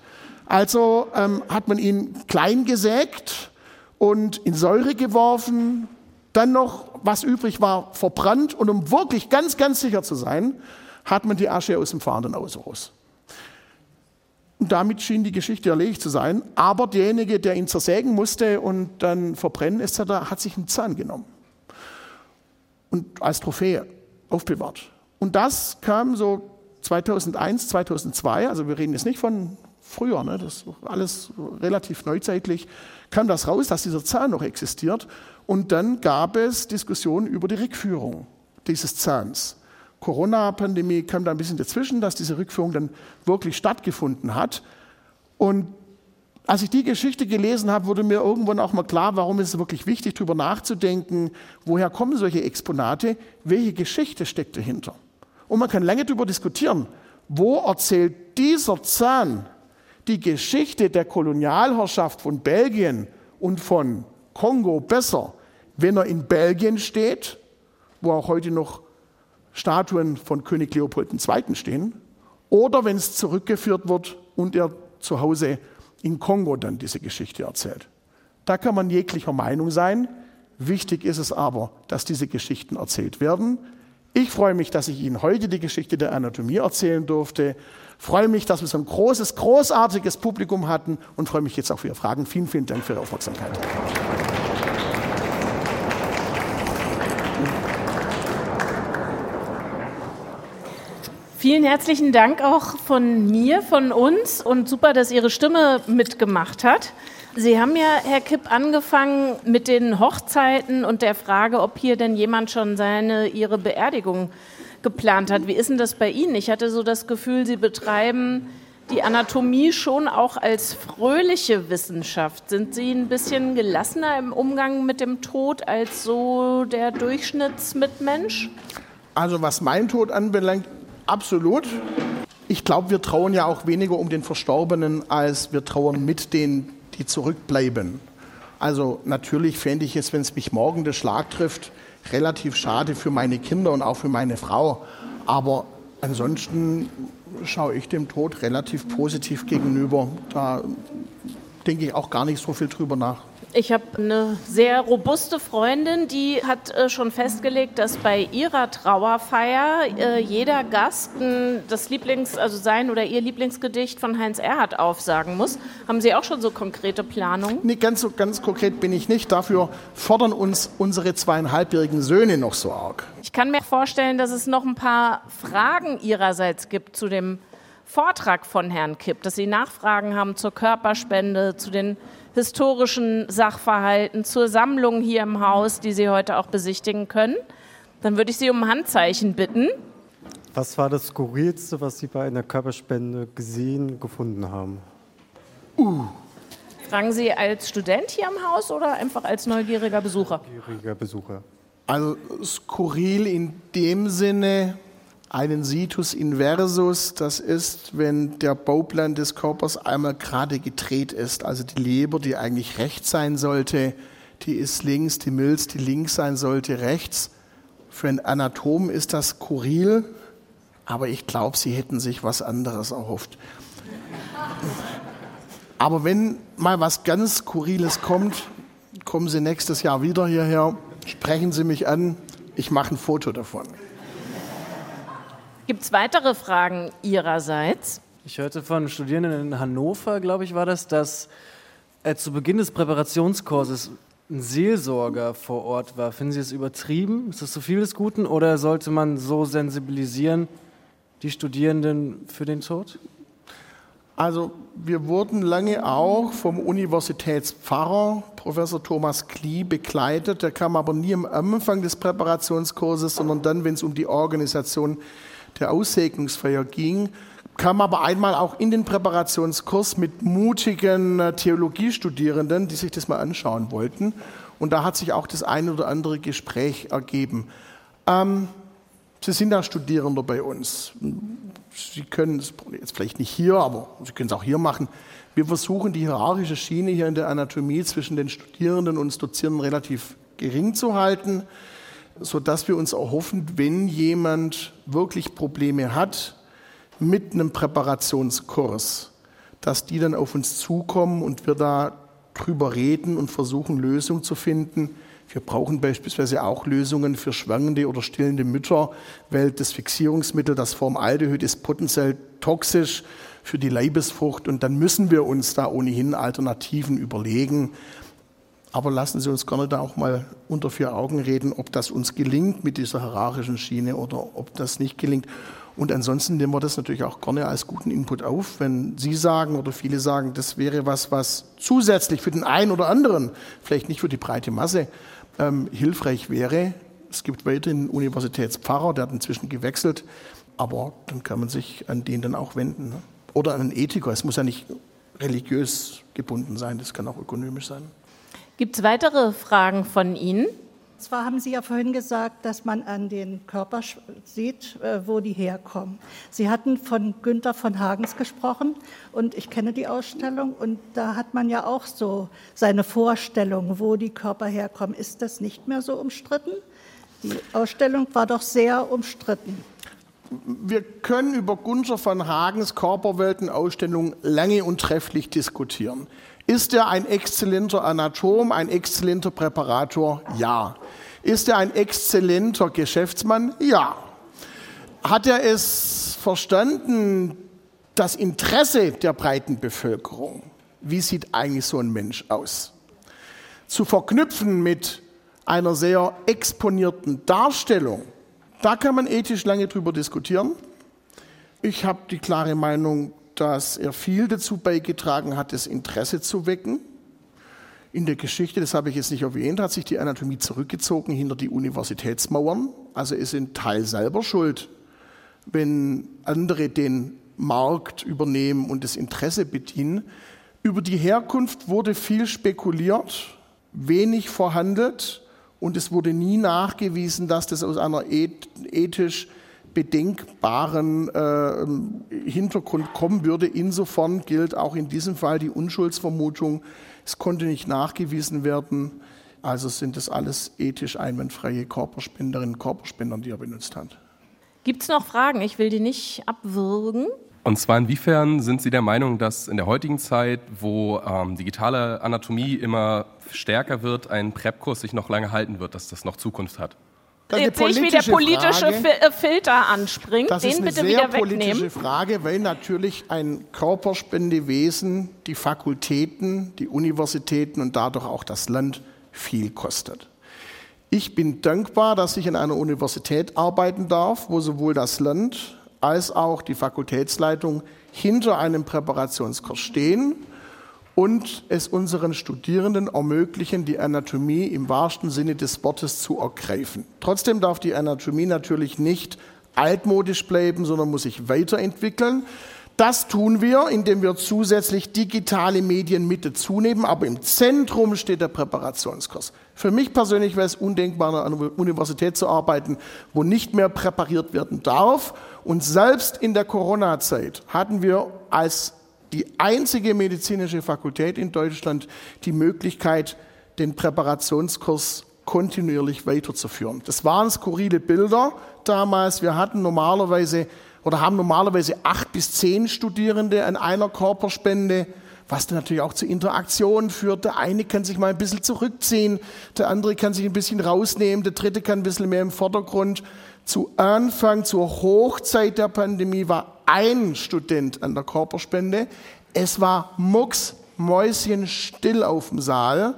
Also hat man ihn klein gesägt und in Säure geworfen, dann noch, was übrig war, verbrannt und um wirklich ganz, ganz sicher zu sein, hat man die Asche aus dem fahrenden Auto raus. Und damit schien die Geschichte erledigt zu sein, aber derjenige, der ihn zersägen musste und dann verbrennen etc., hat sich einen Zahn genommen und als Trophäe aufbewahrt. Und das kam so 2001, 2002, also wir reden jetzt nicht von früher, ne, das ist alles relativ neuzeitlich, kam das raus, dass dieser Zahn noch existiert. Und dann gab es Diskussionen über die Rückführung dieses Zahns. Corona-Pandemie kam da ein bisschen dazwischen, dass diese Rückführung dann wirklich stattgefunden hat. Und als ich die Geschichte gelesen habe, wurde mir irgendwann auch mal klar, warum ist es wirklich wichtig, darüber nachzudenken, woher kommen solche Exponate, welche Geschichte steckt dahinter. Und man kann lange darüber diskutieren, wo erzählt dieser Zahn die Geschichte der Kolonialherrschaft von Belgien und von Kongo besser, wenn er in Belgien steht, wo auch heute noch Statuen von König Leopold II. Stehen, oder wenn es zurückgeführt wird und er zu Hause in Kongo dann diese Geschichte erzählt. Da kann man jeglicher Meinung sein. Wichtig ist es aber, dass diese Geschichten erzählt werden. Ich freue mich, dass ich Ihnen heute die Geschichte der Anatomie erzählen durfte. Freue mich, dass wir so ein großes, großartiges Publikum hatten und freue mich jetzt auch für Ihre Fragen. Vielen, vielen Dank für Ihre Aufmerksamkeit. Vielen herzlichen Dank auch von mir, von uns und super, dass Ihre Stimme mitgemacht hat. Sie haben ja, Herr Kipp, angefangen mit den Hochzeiten und der Frage, ob hier denn jemand schon Ihre Beerdigung geplant hat. Wie ist denn das bei Ihnen? Ich hatte so das Gefühl, Sie betreiben die Anatomie schon auch als fröhliche Wissenschaft. Sind Sie ein bisschen gelassener im Umgang mit dem Tod als so der Durchschnittsmitmensch? Also was meinen Tod anbelangt, absolut. Ich glaube, wir trauern ja auch weniger um den Verstorbenen, als wir trauern mit denen, die zurückbleiben. Also natürlich fände ich es, wenn es mich morgen der Schlag trifft, relativ schade für meine Kinder und auch für meine Frau. Aber ansonsten schaue ich dem Tod relativ positiv gegenüber. Da denke ich auch gar nicht so viel drüber nach. Ich habe eine sehr robuste Freundin, die hat schon festgelegt, dass bei ihrer Trauerfeier jeder Gast sein oder ihr Lieblingsgedicht von Heinz Erhardt aufsagen muss. Haben Sie auch schon so konkrete Planungen? Nee, ganz konkret bin ich nicht. Dafür fordern uns unsere 2,5-jährigen Söhne noch so arg. Ich kann mir vorstellen, dass es noch ein paar Fragen Ihrerseits gibt zu dem Vortrag von Herrn Kipp, dass Sie Nachfragen haben zur Körperspende, zu den historischen Sachverhalten, zur Sammlung hier im Haus, die Sie heute auch besichtigen können. Dann würde ich Sie um ein Handzeichen bitten. Was war das Skurrilste, was Sie bei einer Körperspende gefunden haben? Fragen Sie als Student hier im Haus oder einfach als neugieriger Besucher? Neugieriger Besucher. Also skurril in dem Sinne, einen Situs inversus, das ist, wenn der Bauplan des Körpers einmal gerade gedreht ist. Also die Leber, die eigentlich rechts sein sollte, die ist links, die Milz, die links sein sollte, rechts. Für einen Anatom ist das skurril, aber ich glaube, Sie hätten sich was anderes erhofft. Aber wenn mal was ganz Skurriles kommt, kommen Sie nächstes Jahr wieder hierher, sprechen Sie mich an, ich mache ein Foto davon. Gibt es weitere Fragen Ihrerseits? Ich hörte von Studierenden in Hannover, glaube ich, war das, dass zu Beginn des Präparationskurses ein Seelsorger vor Ort war. Finden Sie es übertrieben? Ist das zu viel des Guten? Oder sollte man so sensibilisieren, die Studierenden für den Tod? Also wir wurden lange auch vom Universitätspfarrer, Professor Thomas Klie, begleitet. Der kam aber nie am Anfang des Präparationskurses, sondern dann, wenn es um die Organisation der Aussegnungsfeier ging, kam aber einmal auch in den Präparationskurs mit mutigen Theologiestudierenden, die sich das mal anschauen wollten. Und da hat sich auch das ein oder andere Gespräch ergeben. Sie sind ja Studierender bei uns. Sie können es jetzt vielleicht nicht hier, aber Sie können es auch hier machen. Wir versuchen, die hierarchische Schiene hier in der Anatomie zwischen den Studierenden und Dozierenden relativ gering zu halten, sodass wir uns erhoffen, wenn jemand wirklich Probleme hat mit einem Präparationskurs, dass die dann auf uns zukommen und wir da drüber reden und versuchen, Lösungen zu finden. Wir brauchen beispielsweise auch Lösungen für schwangere oder stillende Mütter, weil das Fixierungsmittel, das Formaldehyd, ist potenziell toxisch für die Leibesfrucht und dann müssen wir uns da ohnehin Alternativen überlegen. Aber lassen Sie uns gerne da auch mal unter vier Augen reden, ob das uns gelingt mit dieser hierarchischen Schiene oder ob das nicht gelingt. Und ansonsten nehmen wir das natürlich auch gerne als guten Input auf, wenn Sie sagen oder viele sagen, das wäre was zusätzlich für den einen oder anderen, vielleicht nicht für die breite Masse, hilfreich wäre. Es gibt weiterhin einen Universitätspfarrer, der hat inzwischen gewechselt, aber dann kann man sich an den dann auch wenden. Ne? Oder an einen Ethiker, es muss ja nicht religiös gebunden sein, das kann auch ökonomisch sein. Gibt es weitere Fragen von Ihnen? Zwar haben Sie ja vorhin gesagt, dass man an den Körper sieht, wo die herkommen. Sie hatten von Günther von Hagens gesprochen und ich kenne die Ausstellung und da hat man ja auch so seine Vorstellung, wo die Körper herkommen. Ist das nicht mehr so umstritten? Die Ausstellung war doch sehr umstritten. Wir können über Günther von Hagens Körperweltenausstellung lange und trefflich diskutieren. Ist er ein exzellenter Anatom, ein exzellenter Präparator? Ja. Ist er ein exzellenter Geschäftsmann? Ja. Hat er es verstanden, das Interesse der breiten Bevölkerung, wie sieht eigentlich so ein Mensch aus, zu verknüpfen mit einer sehr exponierten Darstellung? Da kann man ethisch lange drüber diskutieren. Ich habe die klare Meinung, dass er viel dazu beigetragen hat, das Interesse zu wecken. In der Geschichte, das habe ich jetzt nicht erwähnt, hat sich die Anatomie zurückgezogen hinter die Universitätsmauern. Also ist ein Teil selber schuld, wenn andere den Markt übernehmen und das Interesse bedienen. Über die Herkunft wurde viel spekuliert, wenig verhandelt und es wurde nie nachgewiesen, dass das aus einer ethisch bedenkbaren Hintergrund kommen würde. Insofern gilt auch in diesem Fall die Unschuldsvermutung. Es konnte nicht nachgewiesen werden. Also sind das alles ethisch einwandfreie Körperspenderinnen und Körperspender, die er benutzt hat. Gibt es noch Fragen? Ich will die nicht abwürgen. Und zwar inwiefern sind Sie der Meinung, dass in der heutigen Zeit, wo digitale Anatomie immer stärker wird, ein PrEP-Kurs sich noch lange halten wird, dass das noch Zukunft hat? Jetzt sehe ich, wie der politische Filter anspringt. Das ist eine sehr politische Frage, weil natürlich ein Körperspendewesen die Fakultäten, die Universitäten und dadurch auch das Land viel kostet. Ich bin dankbar, dass ich an einer Universität arbeiten darf, wo sowohl das Land als auch die Fakultätsleitung hinter einem Präparationskurs stehen und es unseren Studierenden ermöglichen, die Anatomie im wahrsten Sinne des Wortes zu ergreifen. Trotzdem darf die Anatomie natürlich nicht altmodisch bleiben, sondern muss sich weiterentwickeln. Das tun wir, indem wir zusätzlich digitale Medien mit dazunehmen, aber im Zentrum steht der Präparationskurs. Für mich persönlich wäre es undenkbar, an einer Universität zu arbeiten, wo nicht mehr präpariert werden darf. Und selbst in der Corona-Zeit hatten wir als die einzige medizinische Fakultät in Deutschland die Möglichkeit, den Präparationskurs kontinuierlich weiterzuführen. Das waren skurrile Bilder damals. Wir hatten haben normalerweise 8 bis 10 Studierende an einer Körperspende, was dann natürlich auch zu Interaktionen führt. Der eine kann sich mal ein bisschen zurückziehen, der andere kann sich ein bisschen rausnehmen, der dritte kann ein bisschen mehr im Vordergrund. Zu Anfang, zur Hochzeit der Pandemie, war ein Student an der Körperspende. Es war mucksmäuschenstill auf dem Saal.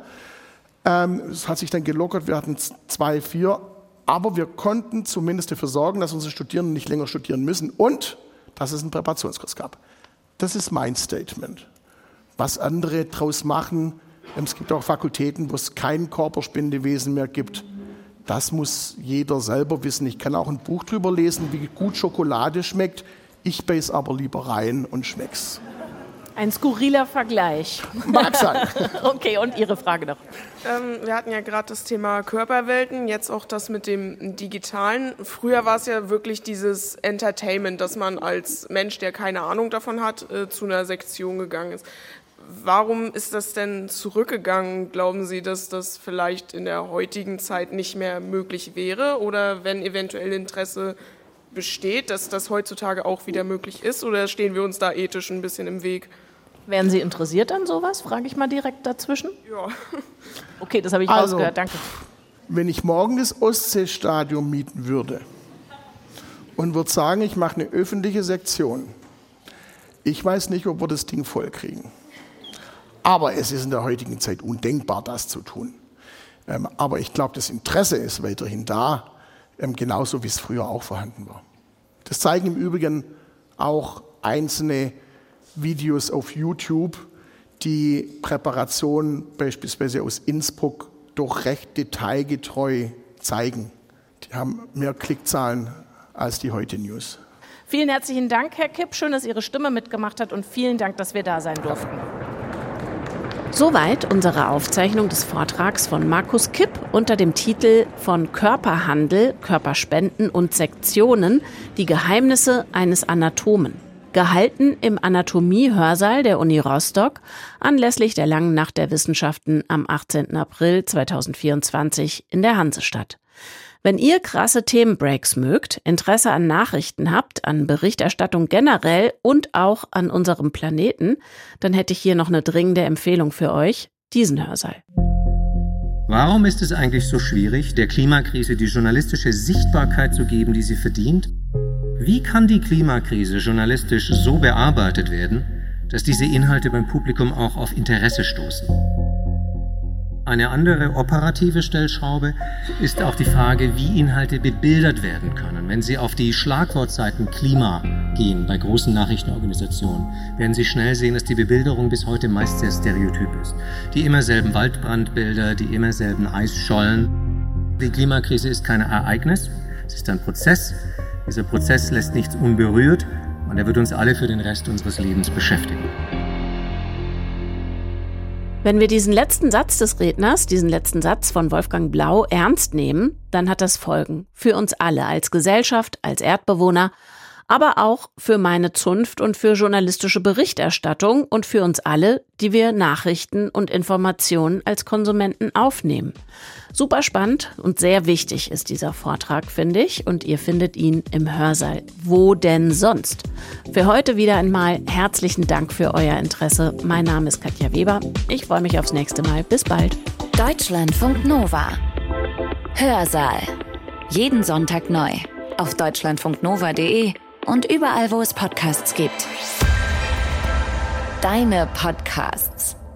Es hat sich dann gelockert, wir hatten 2, 4. Aber wir konnten zumindest dafür sorgen, dass unsere Studierenden nicht länger studieren müssen und dass es einen Präparationskurs gab. Das ist mein Statement. Was andere daraus machen, es gibt auch Fakultäten, wo es kein Körperspendewesen mehr gibt. Das muss jeder selber wissen. Ich kann auch ein Buch drüber lesen, wie gut Schokolade schmeckt. Ich beiß aber lieber rein und schmeck's. Ein skurriler Vergleich. Mag sein. Okay, und Ihre Frage noch. Wir hatten ja gerade das Thema Körperwelten, jetzt auch das mit dem Digitalen. Früher war es ja wirklich dieses Entertainment, dass man als Mensch, der keine Ahnung davon hat, zu einer Sektion gegangen ist. Warum ist das denn zurückgegangen? Glauben Sie, dass das vielleicht in der heutigen Zeit nicht mehr möglich wäre? Oder wenn eventuell Interesse besteht, dass das heutzutage auch wieder möglich ist? Oder stehen wir uns da ethisch ein bisschen im Weg? Wären Sie interessiert an sowas? Frage ich mal direkt dazwischen. Ja. Okay, das habe ich Also, rausgehört, danke. Wenn ich morgen das Ostseestadion mieten würde und würde sagen, ich mache eine öffentliche Sektion, ich weiß nicht, ob wir das Ding voll kriegen. Aber es ist in der heutigen Zeit undenkbar, das zu tun. Aber ich glaube, das Interesse ist weiterhin da, genauso wie es früher auch vorhanden war. Das zeigen im Übrigen auch einzelne Videos auf YouTube, die Präparation beispielsweise aus Innsbruck doch recht detailgetreu zeigen. Die haben mehr Klickzahlen als die Heute-News. Vielen herzlichen Dank, Herr Kipp. Schön, dass Ihre Stimme mitgemacht hat und vielen Dank, dass wir da sein durften. Soweit unsere Aufzeichnung des Vortrags von Markus Kipp unter dem Titel Von Körperhandel, Körperspenden und Sektionen, die Geheimnisse eines Anatomen. Gehalten im Anatomie-Hörsaal der Uni Rostock anlässlich der Langen Nacht der Wissenschaften am 18. April 2024 in der Hansestadt. Wenn ihr krasse Themenbreaks mögt, Interesse an Nachrichten habt, an Berichterstattung generell und auch an unserem Planeten, dann hätte ich hier noch eine dringende Empfehlung für euch, diesen Hörsaal. Warum ist es eigentlich so schwierig, der Klimakrise die journalistische Sichtbarkeit zu geben, die sie verdient? Wie kann die Klimakrise journalistisch so bearbeitet werden, dass diese Inhalte beim Publikum auch auf Interesse stoßen? Eine andere operative Stellschraube ist auch die Frage, wie Inhalte bebildert werden können. Wenn Sie auf die Schlagwortseiten Klima gehen bei großen Nachrichtenorganisationen, werden Sie schnell sehen, dass die Bebilderung bis heute meist sehr stereotyp ist. Die immer selben Waldbrandbilder, die immer selben Eisschollen. Die Klimakrise ist kein Ereignis, es ist ein Prozess. Dieser Prozess lässt nichts unberührt und er wird uns alle für den Rest unseres Lebens beschäftigen. Wenn wir diesen letzten Satz des Redners, diesen letzten Satz von Wolfgang Blau ernst nehmen, dann hat das Folgen. Für uns alle, als Gesellschaft, als Erdbewohner, aber auch für meine Zunft und für journalistische Berichterstattung und für uns alle, die wir Nachrichten und Informationen als Konsumenten aufnehmen. Super spannend und sehr wichtig ist dieser Vortrag, finde ich, und ihr findet ihn im Hörsaal. Wo denn sonst? Für heute wieder einmal herzlichen Dank für euer Interesse. Mein Name ist Katja Weber. Ich freue mich aufs nächste Mal. Bis bald. Deutschlandfunk Nova. Hörsaal. Jeden Sonntag neu. Auf deutschlandfunknova.de und überall, wo es Podcasts gibt. Deine Podcasts.